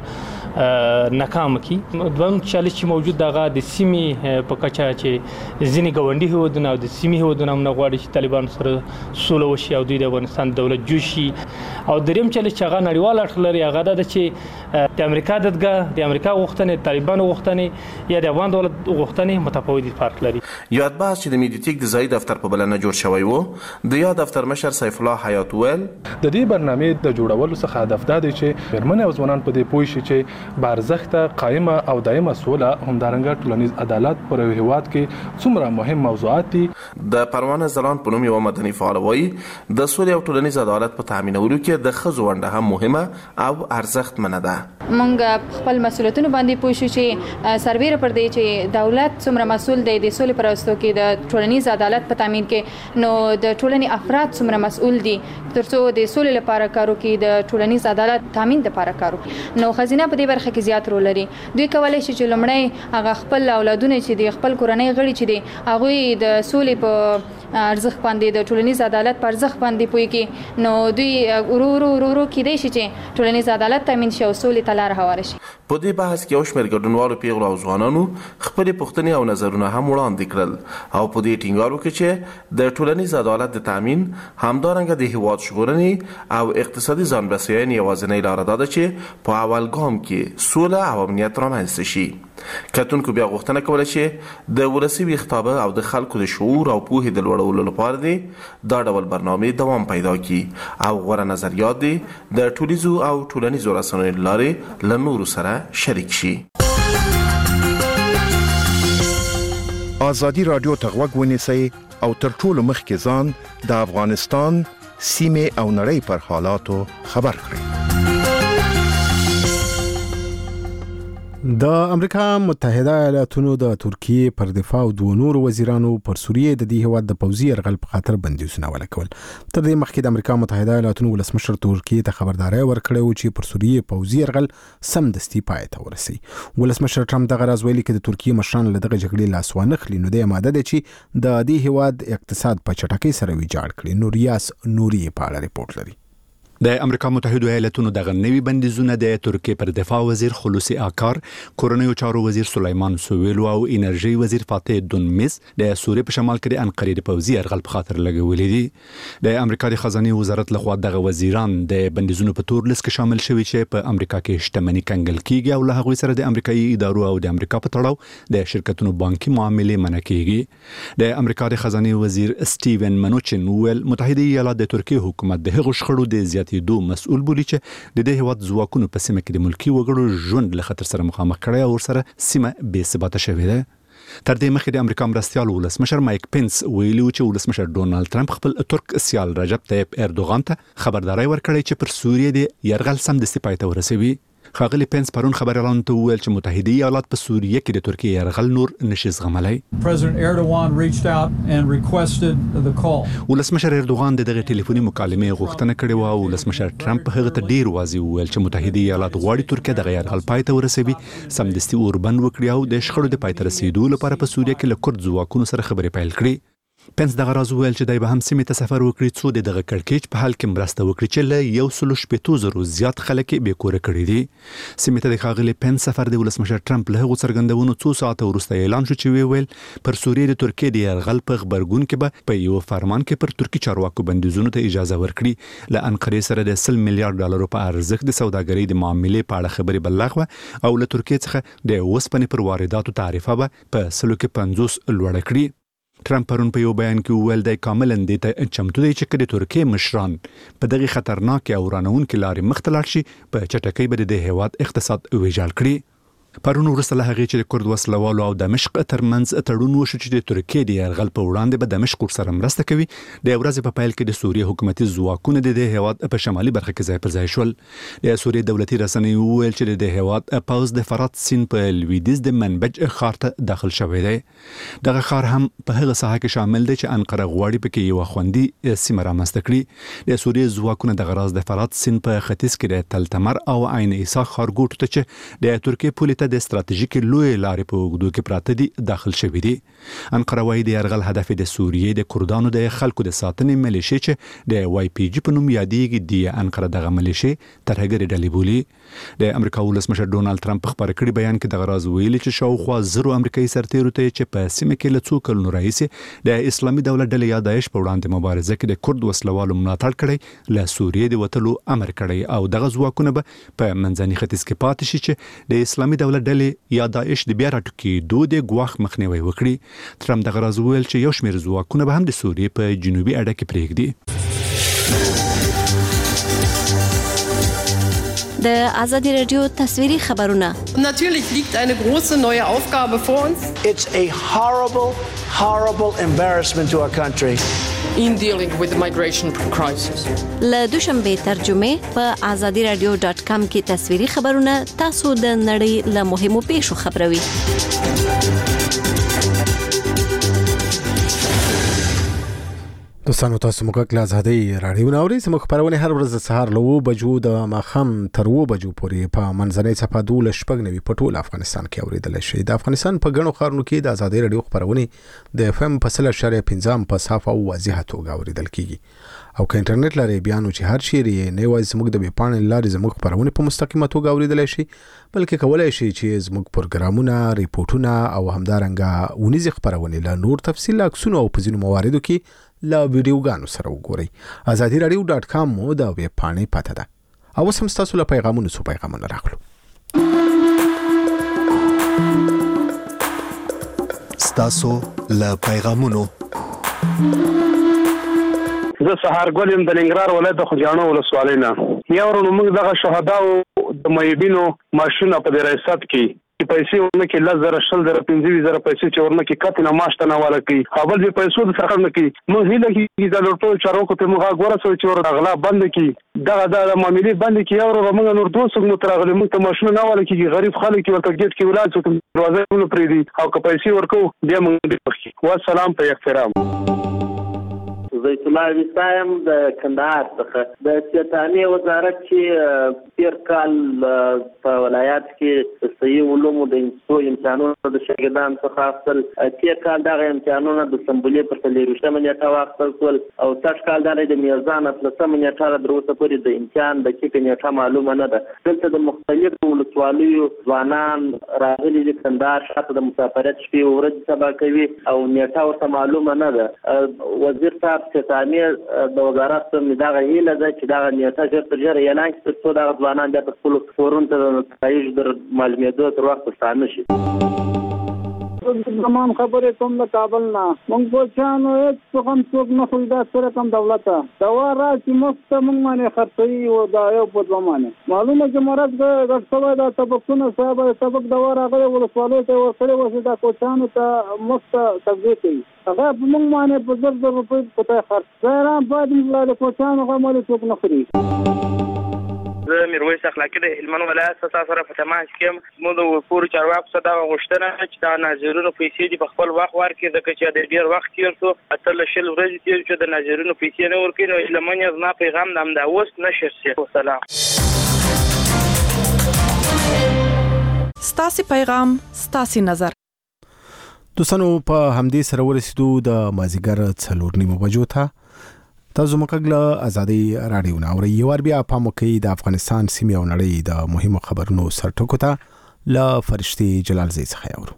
پروسه ناکام کړي. دویم چالش چې موجود دغه د سیمې په کچه چې ځینې ګاونډي هیوادونه او د سیمې هیوادونه هم نه غواړي چې طالبان سره سوله وشي او دوی د افغانستان دولت جوړ شي. او دریم چالش چې هغه نړیوال اړخ لري هغه دا چې د امریکا دغه د امریکا غوښتنې طالبان غوښتنې یا د افغان دولت غوښتنې متفاوت فرق لري. یاد بحث چې د میډیټیک د ځای دفتر په بلنه جوړ شوی وو، د یاد دفتر مشر سیف الله حیات ویل د دې برنامې د جوړولو څخه هدف دا دی چې میرمنې او ځوانان په دې پوه شي چې بارزښته قائمه او دایمه سوله همدارنګه ټولنیز عدالت پر هیواد کې څومره مهم موضوعات دي. د پروانه زلان په نوم یو مدني فعال وایي د سولې او ټولنیز عدالت په تامینولو کې د ښځو ونډه هم مهمه او ارزښتمنه ده. مونږ خپل مسؤلیتونو باندې پوه شو چې سربېره پر دې چې دولت څومره مسؤل دی د سولې پر راستو کې د ټولنیز عدالت په تامین کې، نو د ټولنې افراد څومره مسؤل دي ترڅو د سولې لپاره کار وکړي، د ټولنیز عدالت تامین لپاره کار وکړي. نو خزینه په دې برخه کې زیات رول لري. دوی کولای شي چې لومړی هغه خپل اولادونه چې د خپل کورنۍ غړي چې دي هغه د سولې په ارزښت باندې د ټولنیز عدالت پر ارزښت باندې پوي کې، نو دوی ورو کېدای شي چې ټولنیز عدالت تامین شي او سولې ته لار هواره شي. په دې بحث کې یو شمېر ګډونوالو پیغلو او ځوانانو خپلې پوښتنې او نظرونه هم وړاندې کړل او په دې ټینګار وکړ چې د ټولنیز عدالت د تامین همدارنګه د هیواد ژغورنې او اقتصادي ځان بسیاینې یوازینۍ لاره ده چې په اول ګام کې سوله او امنیت رامنځته شي. کتونکو بیا غوښتنه کوله چې د ولسي ویښتابه او د خلکو د شعور او پوهې د لوړولو لپاره دی دا ډول برنامې دوام پیدا کړي او غوره نظریات دی د ټولیزو او ټولنیزو رسنیو له لارې له نورو سره شریک شي. ازادي رادیو ته غوږ ونیسئ او تر ټولو مخکې ځان د افغانستان سیمې او نړۍ پر حالاتو خبر کړئ. د امریکا متحده ایالاتونو د ترکیه پر دفاع او دوه نور وزیرانو پر سوریه د دې هیواد د پوځي یرغل په خاطر بندیزونه ولګول. تر دې مخکې د امریکا متحده ایالاتونو ولسمشر ترکیه ته خبرداري ورکړې و چې پر سوریه پوځي یرغل سمدستي پای ته ورسي. ولسمشر ټرمپ دغه راز ویلي چې د ترکیه مشران له دغه جګړې لاس وانخلي نو د ماده ده چې د دې هیواد اقتصاد په چټکۍ سره ویجاړ کړي. نوریاس نوري په اړه ریپورت لري. د امریکا متحده ایالاتونو دغه نوي بندیزونه د ترکیه پر دفاع وزیر خلوصي آکار، کورنیو چارو وزیر سلیمان سویلو او انرژي وزیر فاتح دونمیز د سوریه په شمال کې د انقرې د پوځي یرغل په خاطر لګولې دي. د امریکا د خزانه وزارت لخوا دغه وزیران د بندیزونو په تور لیست کې شامل شوي چې په امریکا کې شتمنۍ کنګل کیږي او له هغوی سره د امریکایي ادارو او د امریکا په تړاو د شرکتونو بانکي معاملې منع کیږي. د امریکا د خزانه وزیر سټیون منوچن ویل متحده ایالات د ترکیه حکومت د هغو شخړو د زیاتېدو مسؤل بولی چې د دې هیواد ځواکونو په سیمه کې د ملکی وګړو ژوند له خطر سره مخامخ کړي او سره سیمه بې ثباته شوې ده. تر دې مخکې د امریکا مرستیال ولسمشر مایک پنس ویلي چې ولسمشر ډونالد ټرمپ خپل ترک سیال رجب طیب اردوغان ته خبرداري ورکړې چې پر سوریه د یرغل سمدستي پای ته ورسوي. خاغلی پنس پرون خبريالانو ته ویل چې متحده ایالات په سوریه کې د ترکیه یرغل نور نشي زغملای. ولسمشر اردوغان دغه ټلیفوني مکالمه غوښتنه کړې و او ولسمشر ټرمپ هغه ته ډیر واضح ویل چې متحده ایالات غواړي ترکیه دغه یرغل پای ته ورسوي، سمدستي اوربند وکړي او د شخړو د پای ته رسیدو لپاره په سوریه کې له کورد ځواکونو سره خبرې پیل کړي. پنس دغه راز ویل چې دای به هم سیمې ته سفر وکړي څو دغه کړکېچ په حل کې مرسته وکړي چې له 1.8 زیات خلک به کور کړي دي. سیمې ته د ښاغلي پنس سفر د ولسمشر ټرمپ له هغو څرګندونو څو ساعته وروسته اعلان شو چې ویل پر سوریې د ترکیې د یرغل په خبرګون کې به په یو فرمان کې پر ترکی چارواکو بندیزونو ته اجازه ورکړي. له انقرې سره د 100 میلیارډ ډالرو په ارزښت د سوداګرۍ د معاملې په اړه خبرې بلغوه او له ترکیې څخه د اوسپنې پر وارداتو تعرفه به په 50 لوړه کړي. ټرمپ پرون په یو بیان کې وویل د کامل اندې ته چمتو دی چې د ترکیې مشران په دغه خطرناک او رانونکو لارې مخ ته لاړ شي په چټکۍ به د هیواد اقتصاد ویجاړ کړي. پرون ورسره له هغه چې د کورد وسلوالو او دمشق ترمنځ تړون وشو چې د ترکیې د یرغل په وړاندې به دمشق سره مرسته کوي. د ورځې په پیل کې د سوریې حکومتي ځواکونه د هیواد په شمالي برخه کې ځای پر ځای شول. د سوریې دولتي رسنۍ وویل چې د هیواد پوز د فرات سیند په لویدیځ د منبج ښار ته داخل شوی دی. دغه ښار هم په هغه ساحه کې شامل دی چې انقره غواړي پکې یو خوندي سیمه رامنځته کړي. د سوریې ځواکونه د غراز د فرات سیند په ختیځ کې د تلتمر او عین عیسی ښارګوټو ته چې د ترکیې پولې د ستراتیژیک لوی لارې په اوږدو کې پراته دي داخل شوی دي. انقره وايي د یرغل هدف د سوریې د کردانو د خلکو د ساتنې ملیشې چې د واي پی جی په نوم یادېږي د انقره دغه ملیشې ترهګرې ډلې بولي. د امریکا ولسمشر ډونالد ټرمپ په خبري کړي بیان کې دغه راز ویلي چې شاوخوا 100 امریکایي سرتیرو ته چې په سیمه کې له څو کلونو راهیسې د اسلامي دولت ډلې یا داعش په وړاندې مبارزه کې د کورد وسلوالو ملاتړ کړی له سوریې د وټلو امر کړی او دغه ځواکونه به په منځني ختیځ کې پاتې شي چې د اسلامي دولت ډلې یا داعش د بیا راټوکېدو د ګواښ مخنیوي وکړي. ټرمپ دغه راز ویل چې یو شمېر ځواکونه به هم د سوریې په جنوبي اډه کې پرېږدي. د آزادی رادیو تصویری خبرونه. Natürlich liegt eine große neue Aufgabe vor uns. It's a horrible embarrassment to our country. In dealing with the migration crisis. له دوشنبه ترجمه په azadiradio.com کې تصویری خبرونه تاسو د نړۍ له مهمو پیښو خبروي. دوستانو تاسو موږ له آزادۍ رادیو ناوړي زموږ خبرونه هر ورځ سهار له 9 بجو د ماخام تر 2 بجو پورې په منځنۍ صفه 12 په ټول افغانستان کې اوریدل شي. د افغانستان په غنو خارونو کې د آزادۍ رادیو خبرونه د اف ام په 0.15 په صفه او واضحه توګه اوریدل کیږي. او که انټرنیټ لري بیان چې هر شی نه وای زموږ د بیپان لارې زموږ خبرونه په مستقیمه توګه اوریدل شي بلکې کولای شي چې زموږ پروګرامونه ریپورتونه او همدارنګه ونیز خبرونه له نور تفصیل عکسونه او په ځینو مواردو کې لا ویډیوګانو سره وګورئ. azadiradio.com مو د ویب پاڼې پته ده. او سم تاسو له پیغامونه راغلو. تاسو له پیغامونو زه سهار ګولم د ننګرهار ولایت د خوجانو ولسوالۍ نه یو ورو موږ دغه شهداو د مېبینو ماشونه په د ریاست کې پیسې ورنه کې 10,000 15,000 پیسې چې ورنه کې کته نه ماشته نه والا کوي اول به پیسو د سرخ نه کوي موږ هیله کې د لوټو چارو ته موږ غوړه سوي چې ور اغلا بند کی دغه د معاملې بند کی یو ورو موږ نور 200 مو ترغلي موږ ته ماشونه نه والا کې غریب خلک ورته گیټ کې ولاد څو دروازه ونه پری دي او که پیسې ورکو بیا موږ والسلام په احترام. زیت الله وسایم د کندهار څخه د سیتانی وزارت چې تیر کال په ولایت کې صحیح علومو د امتحانونو د شاګردانو څخه اخیستل تیر کال دغه امتحانونه د سمبولې په 23 نیټه واخیستل شول او تاسو کال د میزان په 3 نیټه دروسه پورې د امتحان د کې نیټه معلومه نه ده. دلته د مختلفو ولسوالیو ځوانان راغلي د کندهار شاته د مسافرت شپې ورځ سبا کوي او نیټه ورته معلومه نه ده. وزیر صاحب ستانیه د وزارت څخه دغه هیله ده چې دغه نیټه ژر اعلان کړي ترڅو دغه ځوانان بیا په خپلو فورون ته د تایید در معلومېدو تر وخته ستانه شي. زمان خبرې کوم د کابل نه مونږ پوښتنه هیڅ کوم څوک نه خو دا سره کوم دولت دا وا چې مفت مونږ باندې خرڅي او دا یو په ځمانه معلومه چې مراد غټوي دا طبقونه صاحب طبق دا راغله ولسوالۍ ته ورسره وځي دا کوچانو ته مفت تبدیل کوي هغه مونږ باندې په 10,000 روپۍ پته خرڅ راځي بعد موږ له کوچانو غوړي څوک نه خري. زه میرویس اخلاقی د هلمند ولایت څخه سره په تماس کې مو د پور چارواکو څخه دا غوښتنه چې دا ناظرینو پیسې دی په خپل وخت ورکړي ځکه چې د ډیر وخت تیر شو اتل شل ورځې تیر شو د ناظرینو پیسې نه ورکړي نو لمن یې زما پیغام د امدا اوس نشر شي. والسلام. ستاسو پیغام ستاسو نظر. دوستانو په همدې سره ورسېدو د مازیګر 4:30 بجو ته تاسو مکګله ازادي رادیو نه اوري یو بیا په مکه د افغانستان سیمه او نړۍ د مهمو خبرونو سرټکو ته لا فرشتي جلال زی څخه اورو.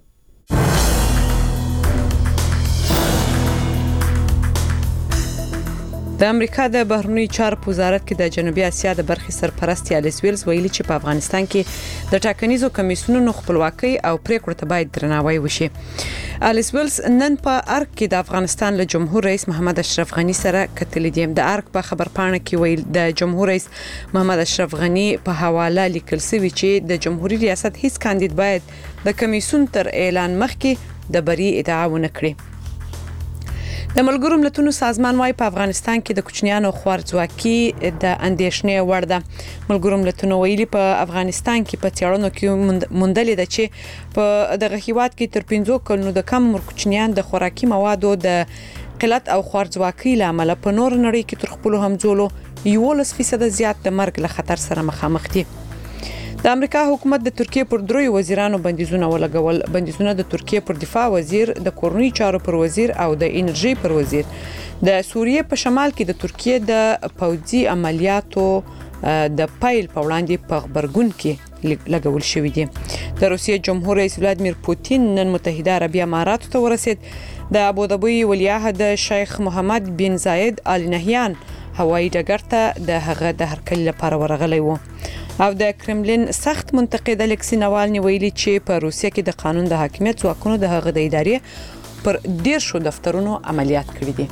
د امریکا د بهرنی چارو وزارت کې د جنوبي اسیا د برخې سرپرست الیس ویلز ویلي چې په افغانستان کې د ټاکنیزو کمیسیونونو خپلواکي او پریکړو ته باید درناوی وشي. الیس ویلز نن په ارګ کې د افغانستان له جمهور رئیس محمد اشرف غنی سره کتل دي. د ارګ په خبرپاڼه کې ویل د جمهور رئیس محمد اشرف غنی په حواله لیکل شوی چې د جمهوریت ریاست هیڅ کاندید باید د کمیسیون تر اعلان مخکې د بری ادعا ونه کړي. د ملګرو ملتونو سازمان وايي په افغانستان کې د کوچنیانو خوارځواکي د اندېښنې وړ ده. ملګرو ملتونو ویلي په افغانستان کې په تیارونو کې موندلې ده چې په دغه هیواد کې تر 15 کلونو د کم عمر کوچنیان د خوراکي موادو د قلت او خوارځواکي لامل په نور نړۍ کې تر خپل همزولو 11% زیات د مرګ له خطر سره مخامخ دي. د امریکا حکومت د ترکیه پر 3 وزیرانو بندیزونه ولګول. بندیزونه د ترکیه پر دفاع وزیر، د کورنۍ چارو پر وزیر او د انرژي پر وزیر. د سوریې په شمال کې د ترکیه د پوځي عملیاتو د پایل په وړاندې په خبرګون کې لګول شوې دي. د روسیې جمهور رئیس ولادیمیر پوتین نن متحده عربی اماراتو ته ورسید. د ابوظبي ولیعهد شیخ محمد بن زاید آل نهیان هوایي ډګر ته د هغه د هرکلي لپاره ورغلی و. او د کرملین سخت منتقد الکسی ناوالني ویلي چې په روسیه کې د قانون د حاکمیت ځواکونو د هغه د ادارې پر 10 دفترونو عملیات کړي دي.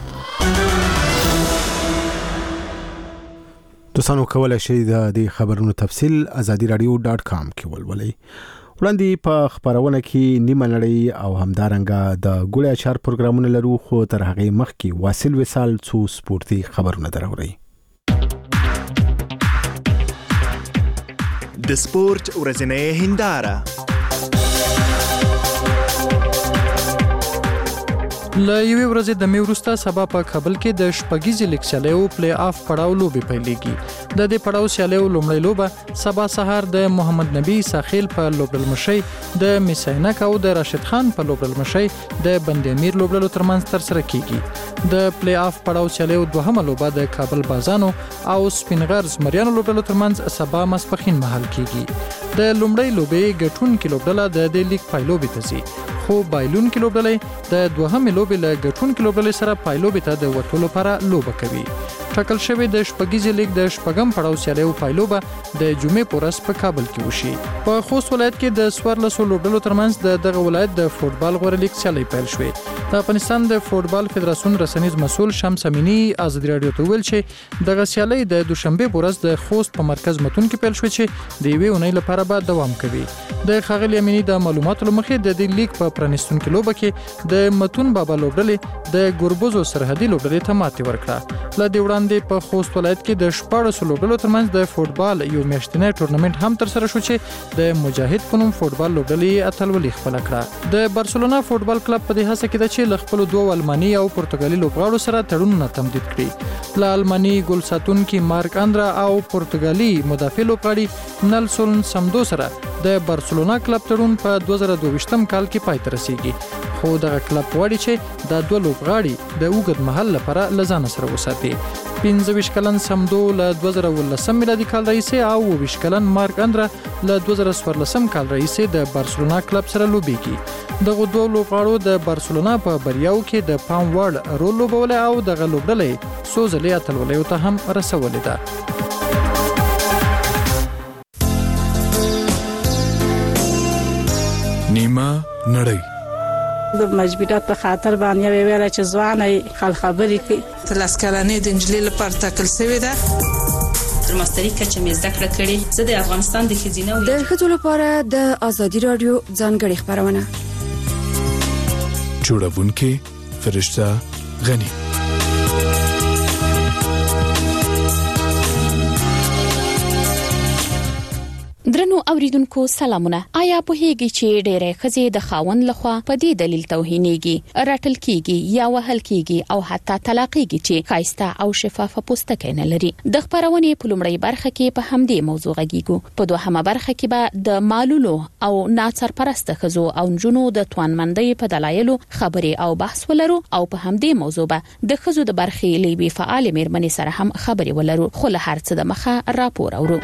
دوستانو کولای شئ د دې خبرونو تفصیل azadiradio.com کې ولولئ. وړاندې په خبرونه کې نیمه نړۍ او همدارنګه د ګولیا چار پروګرامونه لرو، خو تر هغه مخکې واصل وصال څو سپورتي خبرونه دروري. د سپورت ورځنۍ هنداره ل یوې ورځې د میورستا سبا په کابل کې د شپږیزې لیګ سیالیو پلی آف پړاو لوبې پیلېږي. د دې پړاو سیالیو لومړی لوبه سبا سهار د محمد نبی ساخیل په لوبډلمشي، د میساینک او د راشد خان په لوبډلمشي د بند امیر لوبډلو ترمنځ ترسره کیږي. د پلی آف پړاو سیالیو دوهمه لوبه د کابل بازانو او سپینغرز مریانو لوبډلو ترمنځ سبا ماسپخین مهال کیږي. د لومړی لوبې ګټونکې لوبډله د دې لیګ پایلوبې ته ځي، خو بایلون کې لوبډلې د دوهمې لوبې له ګټونکې لوبډلې سره پایلوبې ته د وټولو لپاره لوبه کوي. ټاکل شوی د شپږیزې لیګ د شپږم پړاو سیالیو پایلوبه د جمعې په ورځ په کابل کې وشي. په خوست ولایت کې د 14 لوبډلو ترمنځ دغه ولایت د فوټبال غوړ لیګ سیالي پیل شوې. د افغانستان د فوټبال فدراسیون رسنیز مسؤل شمس امینی ازادي رادیو ته ویل چې دغه سیالي د دوشنبه په ورځ د خوست په مرکز متون کې پیل شوې چې د یوې اونۍ لپاره به دوام کوي. د خغلی امینی د معلوماتو لمخې د دې لیګ په پرانیستونکو لوبه کې د متون بابا لوبډلې د ګوربوزو سرحدي لوبډلې ته ماتې ورکړه. ل دې وړاندې په خوست ولایت کې د 14 لوبډلو ترمنځ د فوټبال یو میاشتنی ټورنمنت هم ترسره شو چې د مجاهد په نوم فوټبال لوبډلې اتلولي خپل کړه. د بارسلونا فوټبال کلب په دې هڅه کې د چې خپل دوه الماني او پرتګالي لوبغاړو سره تړونونه تمدید کړي. ل الماني ګول ساتونکي مارک اندرا او پرتګالي مدافع لوبغاړي نلسون سمدو سره د بارسلونا کلب تړون په 2022م کال کې پای ته رسیدي، خو دغه کلب غواړي چې د دوه لوبغاړي د اوږد مهال لپاره لزان سره وساتي. 25 کلن سمدو ل 2019 میلادي کال راهیسې او 20 کلن مارک اندرا ل 2014 کال راهیسې د بارسلونا کلب سره لوبېږي. دغه دوه لوبغاړو د بارسلونا په بریاو کې د پام وړ رول لوبولی او دغه لوبډلې څو ځلې اتلولیو ته هم رسولې ده. نیمه نړۍ د مجبورات په خاطر باندې ویل چې ځواني خل خبرې کوي. تلاس کلنې د انجلۍ لپاره تاکل شوې ده. تر ماستري کچه مې زده کړه کړې. زه د افغانستان د ښځینه د ښځو لپاره د ازادي رادیو ځانګړې خبرونه جوړونکې فرشته غنی. درنو اوریدونکو سلامونه. آیا په هیګي چې ډېرې خزې د خاوند لخوا په دې دلیل توهینېږي، رټل کیږي یا وهل کیږي او حتی طلاقېږي چې خاصه او شفافه پوستکی نه لري؟ د خبرونې په لومړی برخه کې په همدې موضوع غږیږو. په دوهمه برخه کې به د معلولو او ناڅرپرست ښځو او نجونو د توانمندۍ په دلایلو خبرې او بحث ولرو او په همدې موضوع به د ښځو د برخې لیبي فعال مېرمنې سره هم خبرې ولرو. خو له هر څه د مخه راپور اورو.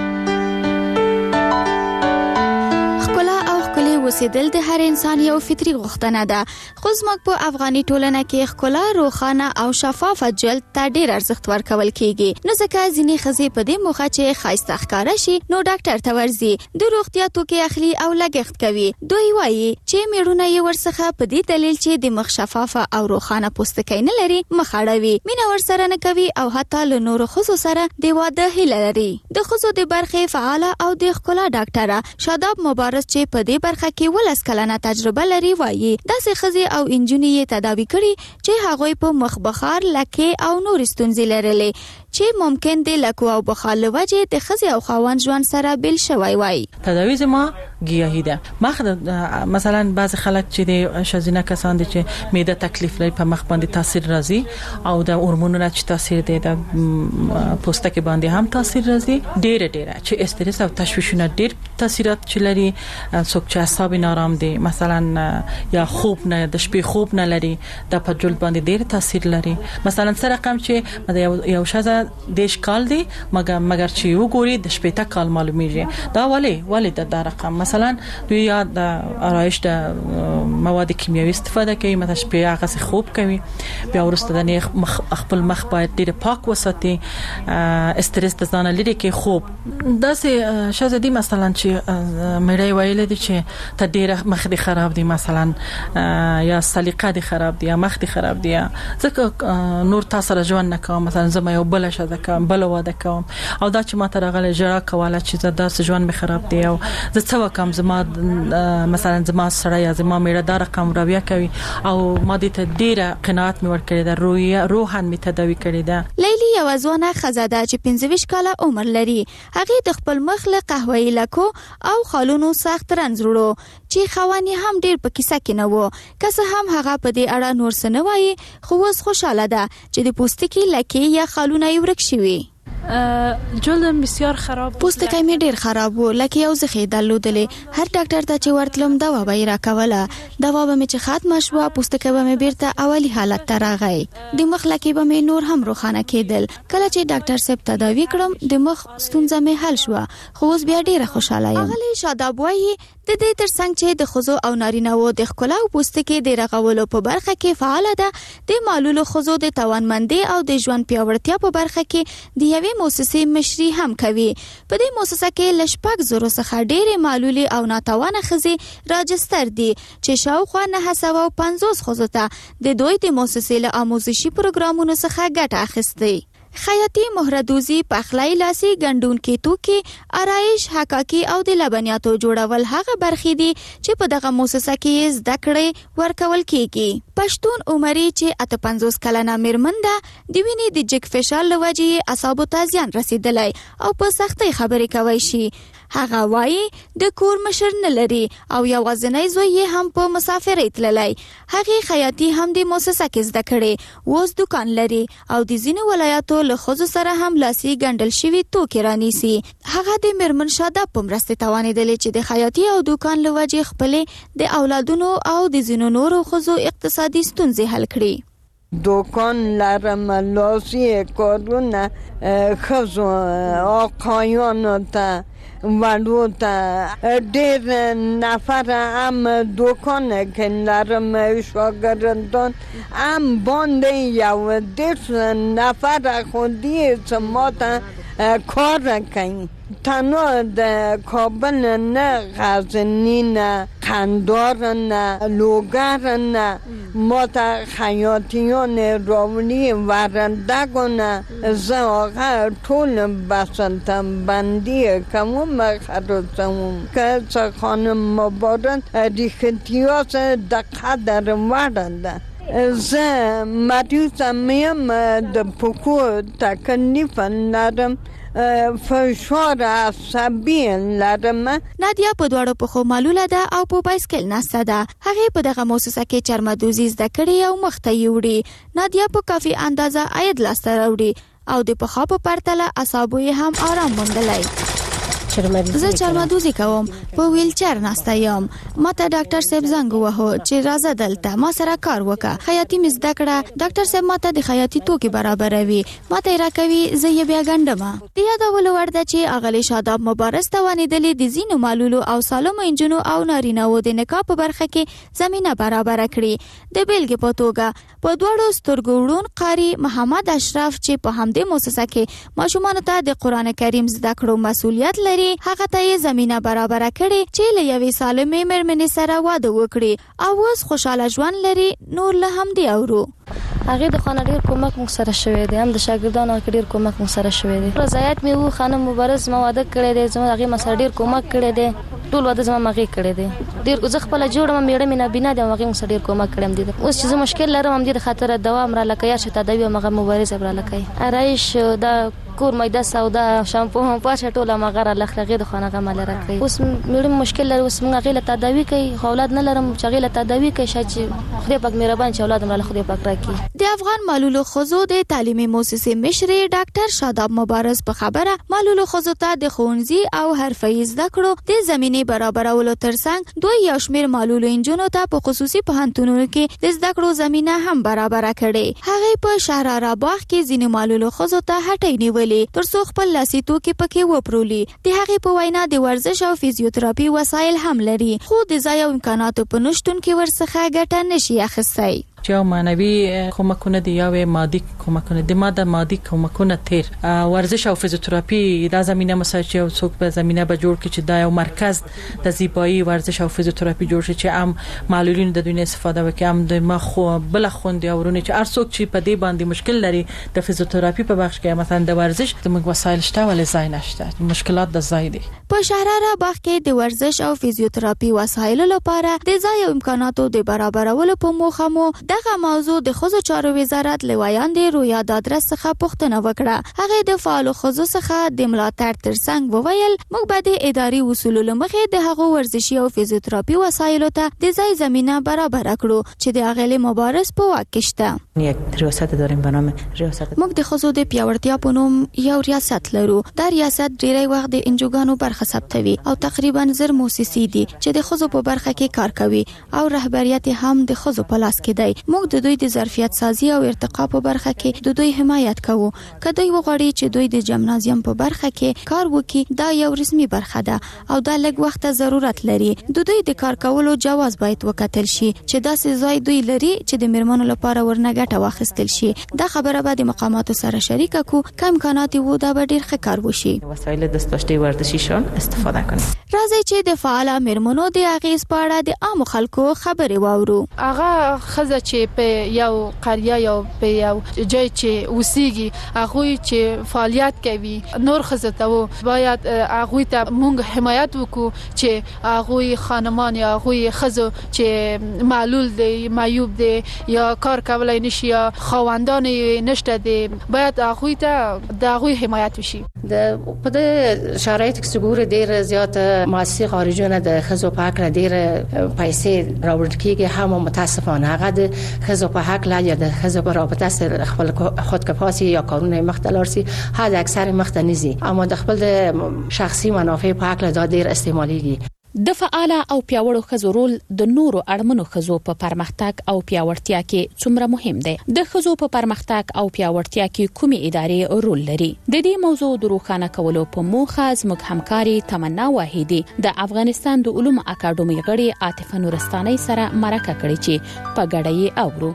اوسېدل د هر انسان یو فطري غوښتنه ده، خو زموږ په افغاني ټولنه کې ښکلا روښانه او شفافه جلد ته ډېر ارزښت ورکول کیږي. نو ځکه ځینې ښځې په دې موخه چې ښایسته ښکاره شي نو ډاکټر ته ورځي، د روغتیا توکي اخلي او لګښت کوي. دوی وایي چې میړونه یې ورڅخه په دې دلیل چې د مخ شفافه او روښانه پوستکی نه لري مخ اړوي، مینه ورسره نه کوي او حتی له نورو ښځو سره د واده هیله لري. د ښځو د برخې فعاله او د ښکلا ډاکټره شاداب مبارز چې په دې برخه کې ولس کلنه تجربه لري وایي داسې ښځې او انجونې یې تداوي کړي چې هغوی په مخ بخار، لکې او نور ستونزې لرلې چې ممکن د لکو او بخار له وجې د ښځې او خاوند ژوند سره بیل شوی وای. تداوی زما گیاهی ده. مخ مثلا بعض خلک چې د شزینه کسان دي چې معده تکلیف لري په مخ باندې تاثیر راځي او د هورمونونو چې تاثیر دی د پوستکي باندې هم تاثیر راځي. ډېر چې استرس او تشویشونه ډېر تاثیرات چلري. څوک چې اعصاب نارام دي مثلا یا خوب نه د شپې خوب نه لري د په جلد باندې ډېر تاثیر لري. مثلا سره رقم چې یو شزه دیش کال دی مگر چې وګوري د شپې ته کال معلومیږي. دا ولی د رقم مثلا دوی یا د آرایش د مواد کیمیاوي استفاده کوي، مثلا شپې هغه خوب کوي، بیا ورسته د خپل مخ باید ډېر پاک وساتي، استرس د ځان لري کې خوب. داسې شزه دی مثلا چې مړی ویل دي چې ته ډېر مخ دي خراب دي مثلا یا سلیقه دي خراب دي یا مخ دي خراب دي ځکه نور تاسو را ژوند نه کوم، مثلا زما یو بل شاده کوم بل واده کوم او دا چې ما ته راغله جړه کوله چې زه داسې ژوند می خراب دی او زه څه وکم، زما مثلا زما سره یا زما میړه دا رقم راویا کوي او ما دې ته ډیره قناعت می ورکړې ده، روحان می تداوی کړې ده. لیلی یو ځوانه ښځه ده چې 25 کاله عمر لري. هغه د خپل مخ له قهوه‌ای لکو او خالونو سخت رنځ وروړو چې خوانی هم ډیر په کیسه کې نه وو. که څه هم هغه په دې اړه نور څه نه وایي، خو اوس خوشاله ده چې د پوستکي لکې یا خالونه یې ورک شوي. جلدم بسیار خراب، پوستکی مې ډیر خراب وو، لکه یو زخې درلودلې. هر ډاکټر ته چې ورتلم دوا به یې راکوله، دوا به مې چې ختمه شوه پوستکی به مې بیرته اولی حالت ته راغی. د مخ لکې به مې نور هم روښانه کېدل. کله چې ډاکټر صاحب تداوی کړم د مخ ستونزه مې حل شوه، خو اوس بیا ډیره خوشاله یم. اغلی شاداب وایي د دې ترڅنګ چې د ښځو او نارینه‌وو د ښکلا او پوستکي د رغولو په برخه کې فعاله ده، د معلولو ښځو د توانمندۍ او د ژوند پیاوړتیا په برخه کې د یوې مؤسسې مشري هم کوي. په دې مؤسسه کې ل 6,000 څخه ډېرې معلولې او ناتوانه ښځې راجستر دي چې شاوخوا 950 ښځو ته د دوی د مؤسسې له آموزشي پروګرامونو څخه ګټه اخیستې. خیاطي، مهردوزي، پخلی، لاسي ګنډونکي توکي، آرایش، حکاکي او د لبنیاتو جوړول هغه برخې دي چې په دغه مؤسسه کې زده کړې ورکول کیږي. پښتون عمري چې 58 کلنه میرمن ده، د وینې د جګ فشار له وجې اعصابو ته زیان رسیدلی او په سختۍ خبرې کوي شي. هغه وایي د کور مشر نه لري او یوازینی زوی یې هم په مسافرۍ تللی. هغې خیاطي هم د مؤسسه کې زده کړې، اوس دکان لري او د ځینو ولایاتو له ښځو سره هم لاسي ګنډل شوي توکي رانیسي. هغه د میرمن شاداب په مرستې توانېدلې چې د خیاطي او دکان له وجې خپلې د اولادونو او د ځینو نورو ښځو اقتصادي ستونزې حل کړي. دکان لرم، لاسي کارونه ښځو آقایانو ته وړو ته ډېر نفر هم دکان کې لرم، شاګردان هم باندې یو 10 نفر خودی چې ما ته کار کوي. تنها د کابل نه، غزنی نه، قندار نه، لوګر نه ما ته خیاطیان راوړي ورندګونه. زه هغه ټول بسنتم بندي کوم خرڅوم که څه خانم مبارک ریختیاس د قدر وړه ده. زه مریض میم د پکو تکلیف لرم فشار عصبی لرم. نادیا په دواړو پښو معلوله ده او په بایسکل ناسته ده. هغه په دغه مؤسسه کې چرمدوزي زده کړې او مخ ته یوړي. نادیا په کافي اندازه عاید لاسته راوړي او د پښو په پرتله اعصابو یې هم آرام موندلی. زه چرمدوزي کوم، په ویلچر ناسته یم. ماته ډاکټر صاحب زنګ وهو چې راځه دلته ما سره کار وکړه. خیاطي مې زده کړه. ډاکټر صاحب ماته د خیاطي توکي برابروي، ماته راکوي، زه یې بیا ګنډم. د یادولو وړ ده چې اغلی شاداب مبارز توانېدلې د ځینو معلولو او سالمو انجونو او نارینه‌وو د نکاح په برخه کې زمينه برابر کړي. د بیلګې په توګه په دوړو سترګو وړون قاری محمد اشرف چې په همدې مؤسسه کې ماشومان ته د قران کریم زده کړو مسؤلیت لري، هغه ته زمينه برابر کړي چې له یوې سالمې مېرمنې سره واده وکړي او اوس خوشاله ژوند لري. نور له هم دی اورو. هغه د خانه ډیر کومک مو سره شوی دی، هم د شاګردانو ډیر کومک مو سره شوی دی. رضایت مې وو خانم مبارز ما واده کړی دی، زما هغه مسر ډیر کومک کړی دی، ټول واده زما مغه کړی دی. ډیر زه خپل جوړم میړه مې نه بنا دی، هغه مسر ډیر کومک کړم دي. اوس چې زه مشکل لرم هم دې خاطر دوام را لکه یا شته دوی مغه مبارز را لکه آرایش دا کور مېده سودا شامپو هم پاشه ټوله مغه لخرغه د خانه غمل راکړي. اوس میړه مشکل لري، اوس موږ غیله تداوی کوي، اولاد نه لرم چې غیله تداوی کوي. شاید خدای پاک مهربان چې اولاد مله خدای پاک راکړي. د افغان معلولو خزو د تعلیمي مؤسسې مشر ډاکټر شاداب مبارز په خبره معلولو خزو ته د ښوونځي او حرفه‌ای زده کړو د زمینې برابرولو ترڅنګ دوی یو شمېر معلولو انجونو ته په خصوصي پوهنتونونو کې د زده کړو زمینه هم برابر کړي. هغه په شهرارا باغ کې ځینې معلولو خزو ته هټۍ نیولې ترڅو خپل لاسي توکي پکې وپرولي. د هغې په وینا د ورزش او فزیوتراپي وسایل هم لري، خو د ځای او امکاناتو په نشتون کې ورڅخه ګټه نشي اخیستی. چې معنوي کومکونه دي یا مادي کومکونه دي. مادي کومکونه تیر ورزش او فزیوتراپي دا زمينه مساج او څوک په زمينه به جوړ کړي چې دا یو مرکز د زیبایی ورزش او فزیوتراپي جوړ شي چې عام معلولین د دنیا استفاده وکړي. هم د مخ بل خوندې اورونه چې هر څوک چې په دې باندې مشکل لري د فزیوتراپي په بخش کې مثلا د ورزش د موږ وسایل شته ولې ځای نشته، مشکلات د ځای دي. په شهرارا باغ کې د ورزش او فزیوتراپي وسایل لپاره د ځای او امکاناتو د برابرولو په موخه مو دغه موضوع د ښځو چارو وزارت لویان د رویا د ادرس څخه پوښتنه وکړه. هغه د فعالو ښځو څخه د ملاتړ ترڅنګ وویل موږ به د اداري اصولو لمخې د هغو ورزشي او فزیوتراپي وسایلو ته د ځای زمينه برابر کړو چې د اغلی مبارز په واک کې شته. یک ریاست داریم به نام ریاست. موږ د ښځو د پیاوړتیا په نوم یو ریاست لرو. دا ریاست ډیری وخت د انجوګانو برخه ثبتوي او تقریبا زر مؤسسې دي چې د ښځو په برخه کې کار کوي او رهبریت هم د ښځو په لاس کې دی. موږ د دوی د ظرفیت سازي او ارتقا په برخه کې د دوی حمایت کوو. که دوی وغواړي چې دوی د جمنازیم په برخه کې کار وکړي دا یو رسمي برخه ده او دا لږ وخت ضرورت لري. د دوی د کار کولو جواز باید وکتل شي چې داسې ځای دوی لري چې د میرمنو لپاره ورنه ګټه واخیستل شي. دا خبره به د مقاماتو سره شریکه کو که امکانات وو دا به ډیر ښه کار وشي. وسایل دست داشته ورزشیشان استفاده کنه. راځي چې د فعال میرمنو د اغیز په اړه د عام خلکو خبرې واورو. هغه خزه چې په یو قريه یا په یو ځای چې وسیږي هغه چې فعالیت کوي نور خزه ته باید هغه ته موږ حمایت وکړو چې هغه خانمان یا هغه خزه چې معلول دي معیوب دي یا کار کولای نشي یا خواندان نشته دي باید هغه ته د هغه حمایت وشي. د په د شرایط کې څګور ډیر زیات مؤسسې خارجونه د خزو په حق ډیر پیسې راوړل کیږي. هم متاسفانه هغه د خزو په حق لا یا د خزو په رابطه سره خپل خودکفاسی یا کارونه مختلارسي حد اکثر مختنزي اما د خپل شخصي منافع په حق لا ډیر استعماليږي. د فعال او پیاوړو ښځو رول د نورو اړمنو ښځو په پرمختګ او پیاوړتیا کې څومره مهم دی؟ د ښځو په پرمختګ او پیاوړتیا کې کومې ادارې رول لري؟ د دې موضوع د روښانه کولو په موخه زموږ همکاري تمنا واحدي د افغانستان د علوم اکاډمي غړي عاطفه نورستاني سره مرکه کړې چې په ګډه یې اورو.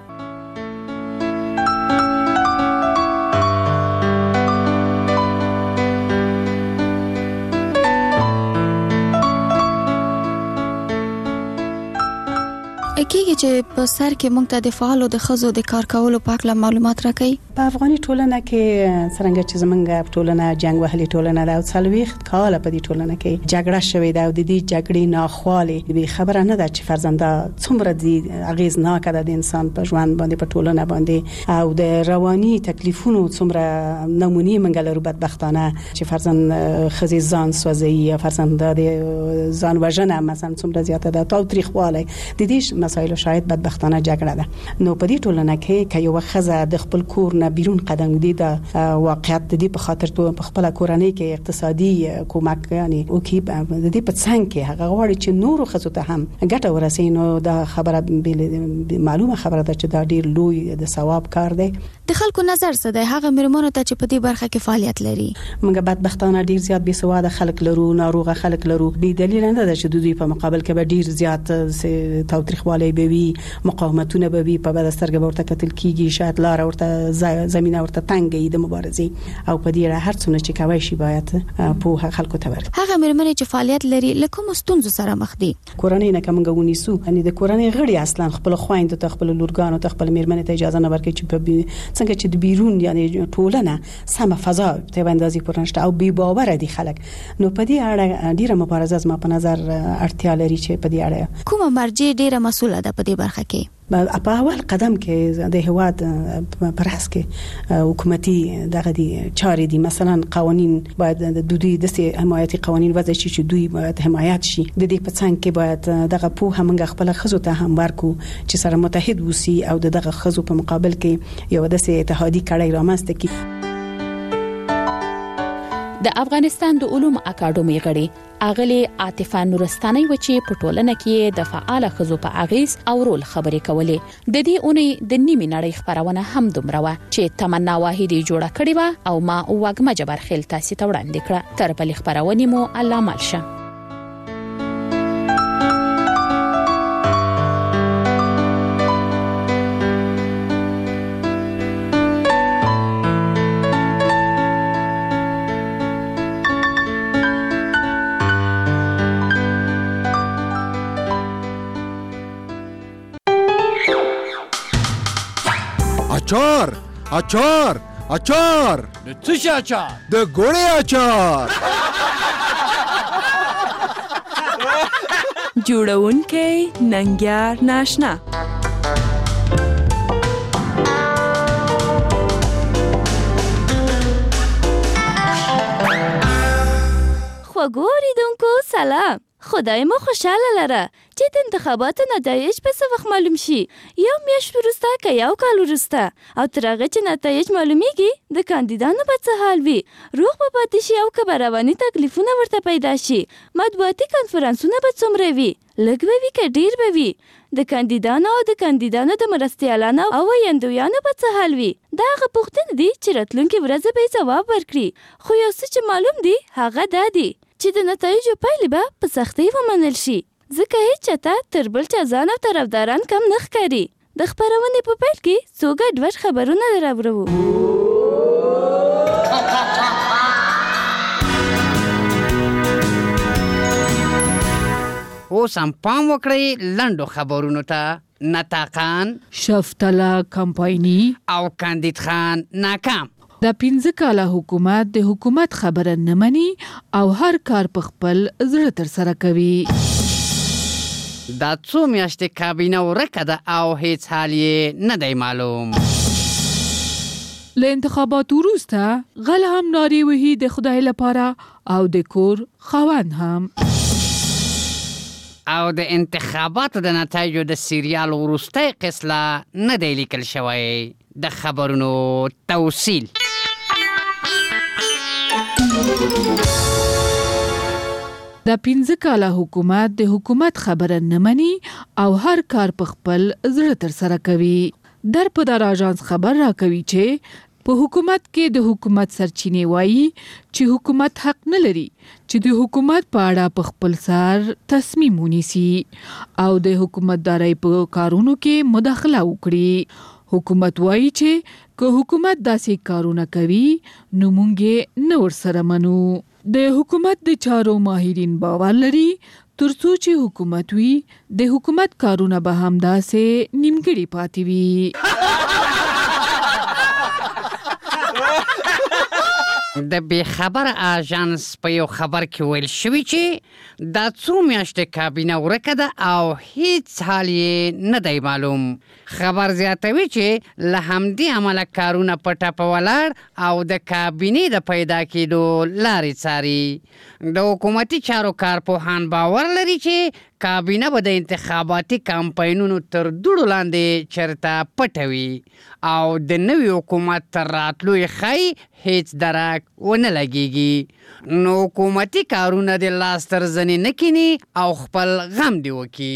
کېږي چې په سر کې موږ ته د فعالو د خزو د کار کولو په اړه معلومات راکړي. په افغاني ټولنه کې څنګه چې زمونږ ټولنه جنگ وهلي ټولنه ده او څلويخت کاله په دې ټولنه کې جګړه شوې ده او د دې جګړې ناخواله به خبره نه ده چې فرزنده څومره دي اغیزناک ده د انسان په ژوند باندې په ټولنه باندې او د رواني تکلیفونو څومره نمونې منګل لرو بدبختانه چې فرزند خزي ځان سوځي یا فرزند د ځان وژنه مثلا څومره زیاته ده تاوتریخواله د دې مسایلو شاید بدبختانه جګړه ده. نو په دې ټولنه کې که یو خزه د خپل کور نه بیرون قدم دی د واقعیت د دې په خاطر په خپل کورنۍ کې اقتصادي کومک یعنی او کې د دې په څنګه کې هغه غواړي چې نور خزو ته هم ګټه ورسي. نو دا خبره معلومه خبره ده چې دا ډیر لوی د ثواب کار دی. د خلکو نظر څه دی هغه مرمنو ته چې په دې برخه کې فعالیت لري؟ موږ بدبختانه ډیر زیات بې سواده خلک لرو، ناروغه خلک لرو. بې دلیل نه ده چې د دوی په مقابل کې به ډیر زیات تاوتریخوالی به وي، مقاومتونه به وي، په بدسترګه ورته کتل کیږي، شاید لار ورته زمينه ورته تنګي د مبارزې او په دې اړه هر څونه چې کوي شي باید په خلکو ته ورکړي. هغه مرمنې چې فعالیت لري لکه مستونزو سره مخ دي. کورنۍ نه کومه ونیسو یعنی د کورنۍ غړي اصلا خپل خويند ته خپل لورګانو ته خپل مرمنې ته اجازه نه ورکړي چې څنګه چې د بیرون یعنی ټولنه سم فضا ته اندازي پرنشته او بي باور دي خلک. نو په دې اړه ډیره مبارزه زما په نظر اړتیا لري چې په دې اړه کومه مرجع ډیره مسؤله ده په دې برخه کې. په اول قدم کې د هواد پرهس کې حکومتي دغه دي چارې دي، مثلا قوانين باید د دوی د حمایتي قوانين وضع شي چې دوی باید حمایت شي. د دې په څنګ کې باید دغه په همغه خپل خزو ته هم ورکو چې سره متحد وسی او دغه خزو په مقابل کې یو د اتحادي کړي رامنځته کی. د افغانستان د علوم اکاډمي غړي اغلی عاطفه نورستاني و چې په ټولنه کې د فعال خزو په اغیز او رول خبرې کولې. د دې اونۍ د نیمه نړۍ خبرونه هم دومره و چې تمنا واحدي جوړه کړې و او ما وګم جبر خل تاسو ته وړاندې کړه. تر بل خبرونه مو الله مالشه. اچار اچار اچار د څه اچار؟ د ګوړې اچار. جوړونکې ننګیار ناشنا. خوږو اوریدونکو سلام. خدای مو خوشاله لره چې د انتخاباتو نتایج په څه وخت معلوم شي. یو میاشت وروسته که یو کال وروسته او تر هغه چې نتایج معلومیږي د کاندیدانو به څه حال وي، روغ به پاتې شي او که به رواني تکلیفونه ورته پیدا شي. مطبوعاتي کنفرانسونه به څومره وي، لږ به وي که ډیر به وي. د کاندیدانو او د کاندیدانو د مرستیالانو او ویاندویانو به څه حال وي. دا هغه پوښتنې دي چې راتلونکي ورځ به ځواب ورکړي. خو یو څه چې معلوم دي هغه دا دی چې د نتایجو پایلې به په سختۍ ومنل شي، ځکه هیڅ چاته تر بل چا ځان او طرفداران کم نه ښکاري. د خبرونې په پیل کې څو ګډوډ خبرونه راوړو. اوس هم پام وکړئ لنډو خبرونو ته. نطاقان شفتلا کمپایني او کاندید خان ناکام. د 15 کاله حکومت د حکومت خبره نه مني او هر کار په خپل زړه تر سره کوي. دا څو میاشتې کابینه ورکه ده او هیڅ حال یې نه دی معلوم. له انتخاباتو وروسته غل هم نارې وهي د خدای لپاره او د کور خاوند هم. او د انتخاباتو د نتایجو د سریال وروستی قصه نه دی لیکل شوی. د خبرونو توصیل. د 15 کاله حکومت د حکومت خبره نه مني او هر کار په خپل زړه تر سره کوي. در په دار اژانس خبر را کوي چې په حکومت کې د حکومت سرچینې وایي چې حکومت حق نه لري چې د حکومت په اړه په خپل سر تصمیم ونیسي او د حکومتدارۍ په کارونو کې مداخله وکړي. حکومت وایي چې که حکومت داسې کارونه کوي نو موږ نه ورسره منو. د حکومت د چارو ماهرین باور لري ترڅو چې حکومت وي د حکومت کارونه به هم داسې نیمګړي پاتې وي. د بې خبر آژانس په یو خبر کې ویل شوي چې دا څو میاشتې کابینه ورکه ده او هیڅ حال یې نه دی معلوم. خبر زیاتوي چې له همدې عمله کارونه په ټپه ولاړ او د کابینې د پیدا کېدو لارې څاري. د حکومتي چارو کارپوهان باور لري چې کابینه به د انتخاباتي کمپاینونو تر دوړو لاندې چرته پټوي او د نوي حکومت تر راتلو یې ښایي هیڅ درک ونه لګیږي. نو حکومتي کارونه د لاس تر زنې نه کینی او خپل غم دی وکي.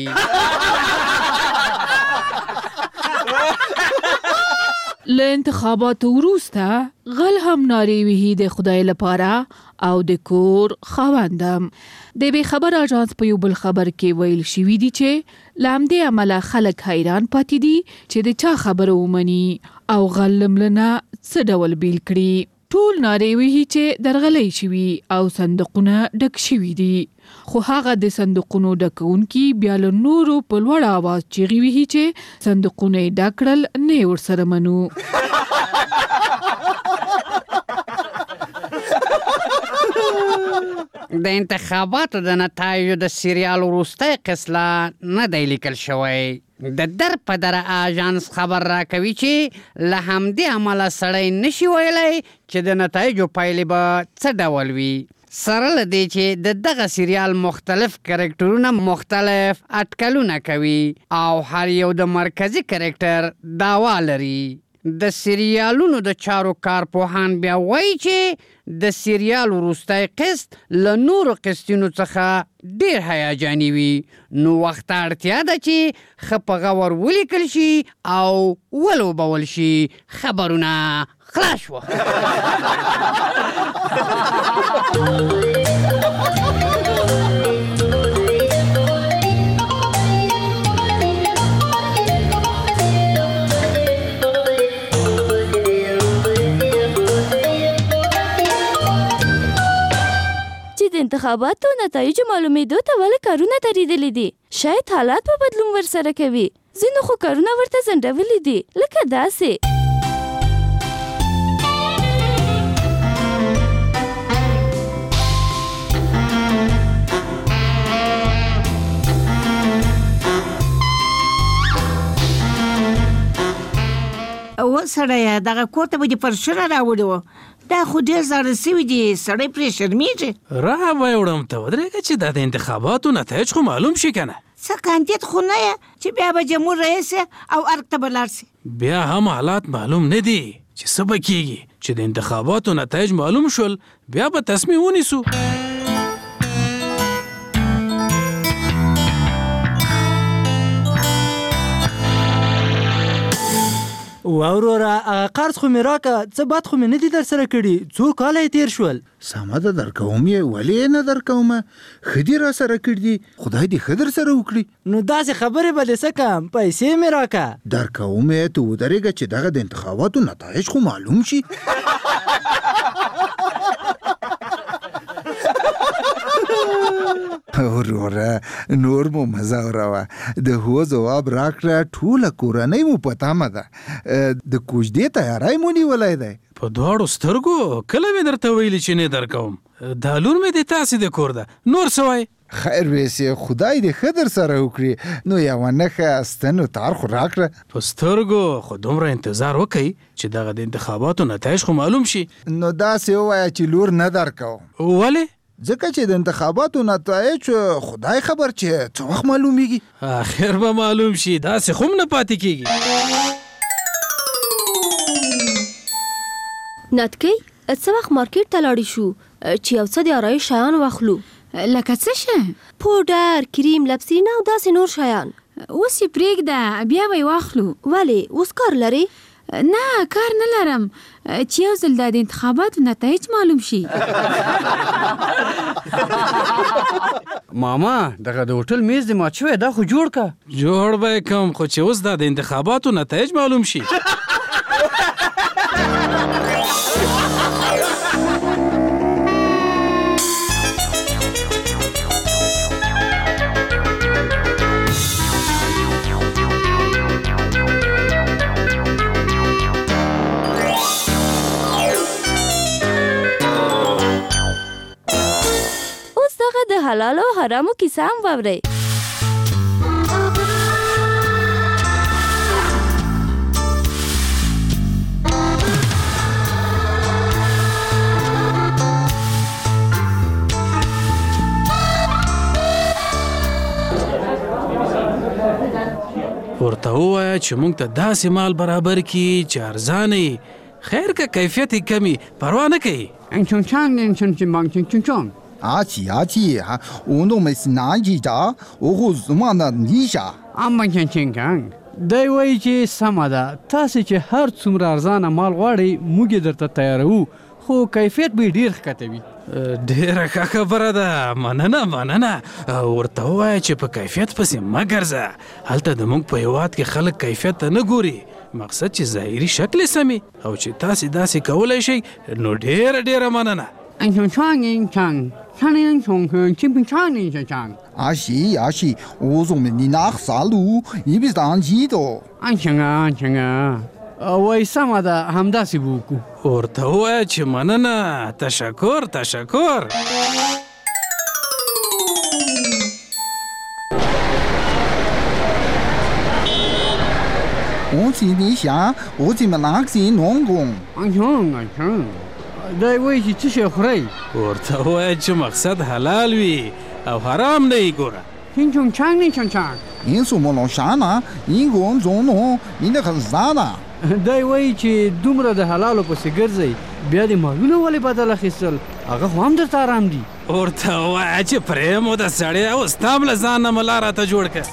له انتخاباتو وروسته غل هم نارې وهي د خدای لپاره او د کور خاوندم. د بې خبر آژانس په یو بل خبر کې ویل شوي دي چې له همدې امله خلک حیران پاتې دي چې د چا خبره ومني او غل لملنه څه ډول بیل کړي. ټول نارې وهي چې درغلی شوي او صندوقونه ډک شوي دي، خو هغه د صندوقونو ډکونکي بیا له نورو په لوړ آواز چیغې وهي چې صندوقونه یې ډک کړل، نه یې ورسره منو. د انتخاباتو د نتایجو د سریال وروستی قصه نه دی لیکل شوی. د در په دره آژانس خبر راکوي چې له همدې عمله سړی نشي ویلی چې د نتایجو پایلې به څه ډول وي، سره له دې چې د دغه سریال مختلف کرکټرونه مختلف اټکلونه کوي او هر یو د مرکزي کرکټر دعوا لري. د سریالونو د چارو کارپوهان بیا وایي چې د سریال وروستی قسط له نورو قسطونو څخه ډیر هیجاني وي. نو وخت اړتیا ده چې ښه په غور ولیکل شي او ولوبول شي. خبرونه خلاص شوه. د انتخاباتو نتایجو معلومېدو ته ولې کارونه درېدلي دي؟ شاید حالات په بدلون ورسره کوي. ځینو خو کارونه ورته ځنډولي دي، لکه داسې. و سړیه دغه کور ته به دې فرشونه راوړي وو، دا خو ډېر زاړه سوي دي، سړی پرې شرمېږي. را به یې وړم ته ودرېږه چې دا د انتخاباتو نتایج خو معلوم شي که نه. څه کاندید خو نه یې چې بیا به جمهور رئیس او ارګ ته به لاړ سي. بیا هم حالات معلوم نه دي چې څه به کېږي. چې د انتخاباتو نتایج معلوم شول بیا به تصمیم ونیسو. واوروره هغه قرض خو مې راکه، څه بد خو مې نه دي در سره کړي، څو کاله یې تیر شول. سمه ده درکوم یې، ولې یې نه درکومه؟ ښه دي را سره کړي دي، خدای دې ښه در سره وکړي. نو داسې خبرې به دې څه کم، پیسې مې راکه. درکوم یې، ته ودرېږه چې دغه د انتخاباتو نتایج خو معلوم شي. وروره نور مو مزه وروه، د هو ځواب راکړه، ټوله کورنۍ مو په تمه ده. د کوژدې تیاری مو نیولی دی. په دواړو سترګو کله مې درته ویلي چې نه درکوم. دا لور مې د تاسې د کور ده، نور څه وایي؟ خیر ویسې، خدای دې ښه در سره وکړي. نو یوه نښه ستن و تار خو راکړه. په سترګو خو دومره انتظار وکئ چې دغه د انتخاباتو نتایج خو معلوم شي. نو داسې ووایه چې لور نه درکوم. ولې؟ ځکه چې د انتخاباتو نتایج خدای خبر چې څه وخت معلومیږي. آخر به معلوم شي، داسې خو نه پاتې کېږي. ناتکۍ څه وخت مارکیټ ته لاړې شو چې یو څه د آرایش شیان واخلو؟ لکه څه شی؟ پوډر، کریم، لپسین او داسې نور شیان. اوس یې پرېږده، بیا به یې واخلو. ولې؟ اوس کار لرې؟ نه کار نه لرم، چې یو ځل د انتخاباتو نتایج معلوم شي. ماما دغه د هوټل میز دې مات شوی، دا خو جوړ که. جوړ به یې کم، خو چې اوس دا د انتخاباتو نتایج معلوم شي. حلال او حرامو کیسه هم واورئ. ورته ووایه چې موږ ته داسې مال برابر کړي چې ارزانه وي، خیر که کیفیت یې کم وي پروا نه کوي. 阿奇，我弄没是哪一家？我和什么的你下？ دی وایي چې سمه ده، تاسې چې هر څومره ارزانه مال غواړئ موږ یې درته تیاروو، خو کیفیت به یې ډېر ښکته وي. ډېره ښه خبره ده، مننه. ورته ووایه چې په کیفیت پسې مه ګرځه. هلته د موږ په هېواد کې خلک کیفیت ته نه ګوري، مقصد چې ظاهري شکل یې سمي، او چې تاسې داسې کولی شئ نو ډېره مننه. 阿西，我说你拿啥路？你别当机的。 安وایي سمه ده، همداسې به وکړو. ورته ووایه چې مننه، تشکر. 我是你想，我怎么拿去弄工？ دی وایي چې څه شی خورئ؟ ورته ووایه چې مقصد حلال وي او حرام نه وي. ګوره 你什么弄啥呢？你工作弄，你那很啥呢？ دی وایي چې دومره د حلالو پسې ګرځئ، بیا دې مالونه ولې بدل اخیستل؟ هغه خو هم درته ارام دي. ورته ووایه چې پرېمو د سړی اوس تا هم له ځان نه ملا راته جوړ کړه.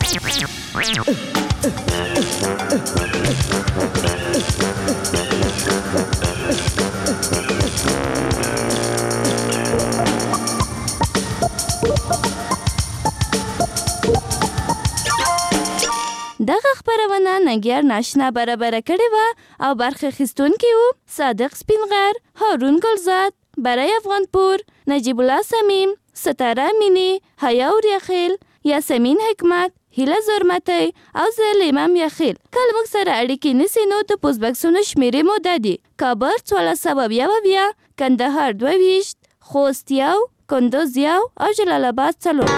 دغه خپرونه ننګیار ناشنا برابره کړې وه او برخه اخیستونکي وو صادق سپینغر، هارون ګلزاد، برای افغانپور، نجیب الله سمیم، ستاره مینی، حیا اوریاخیل، یاسمین حکمت، هیله زرمتی او زه لیمام یخیل. کله موږ سره اړیکې نیسئ نو د پوسټ بکسونو شمیرې مو دا دي: کابل 1422، کندهار 22، خوست 1، کندوز 1 او جلال آباد 4.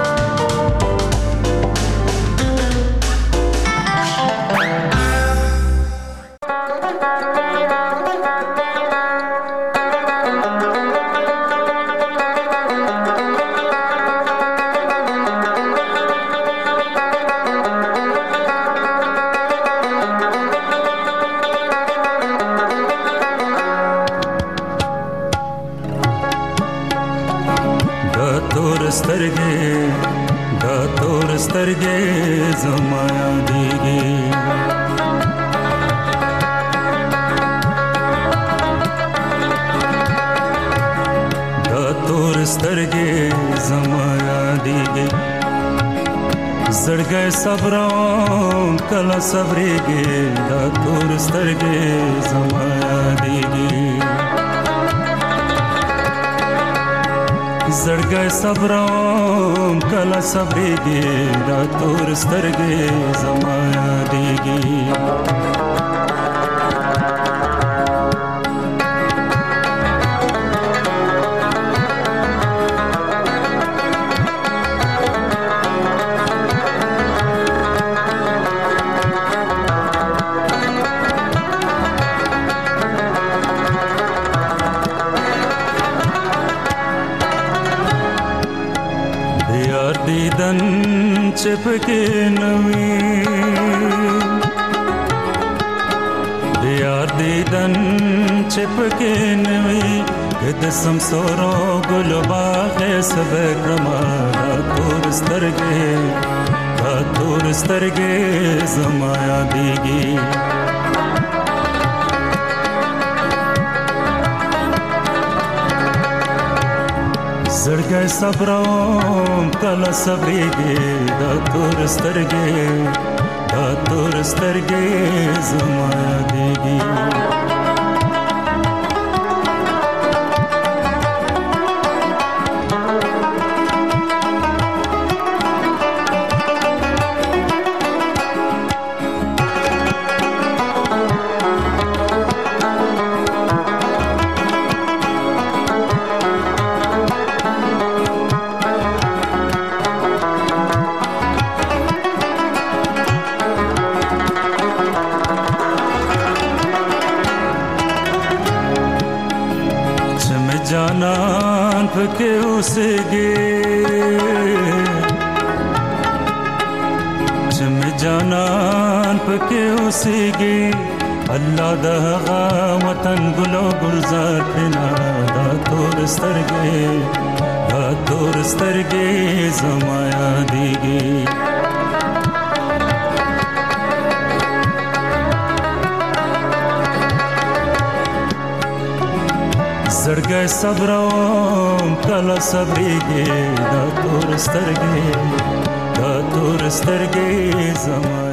سترګې زما یادېږي دا تور سترګې زما یادېږي زړګی صبروم کله صبرېږي دا تور سترګې زما یادېږي زړګی صبروم کله صبرېږي دا تور سترګې زما یادېږي دیدن چپکې نوي دیار دیدن چپکې نوي د سمسورو ګل باغ سبه کما تور سترګې زما یادېږي زړګی صبروم کله صبرېږي دا تور سترګې زما یادېږي پکې اوسېږي چې مې جانان پکې اوسېږي الله د هغه وطن ګلو ګلزار کړنا دا تور سترګې زما یادېږي زړګی صبروم کله صبرېږي دا تور سترګې زما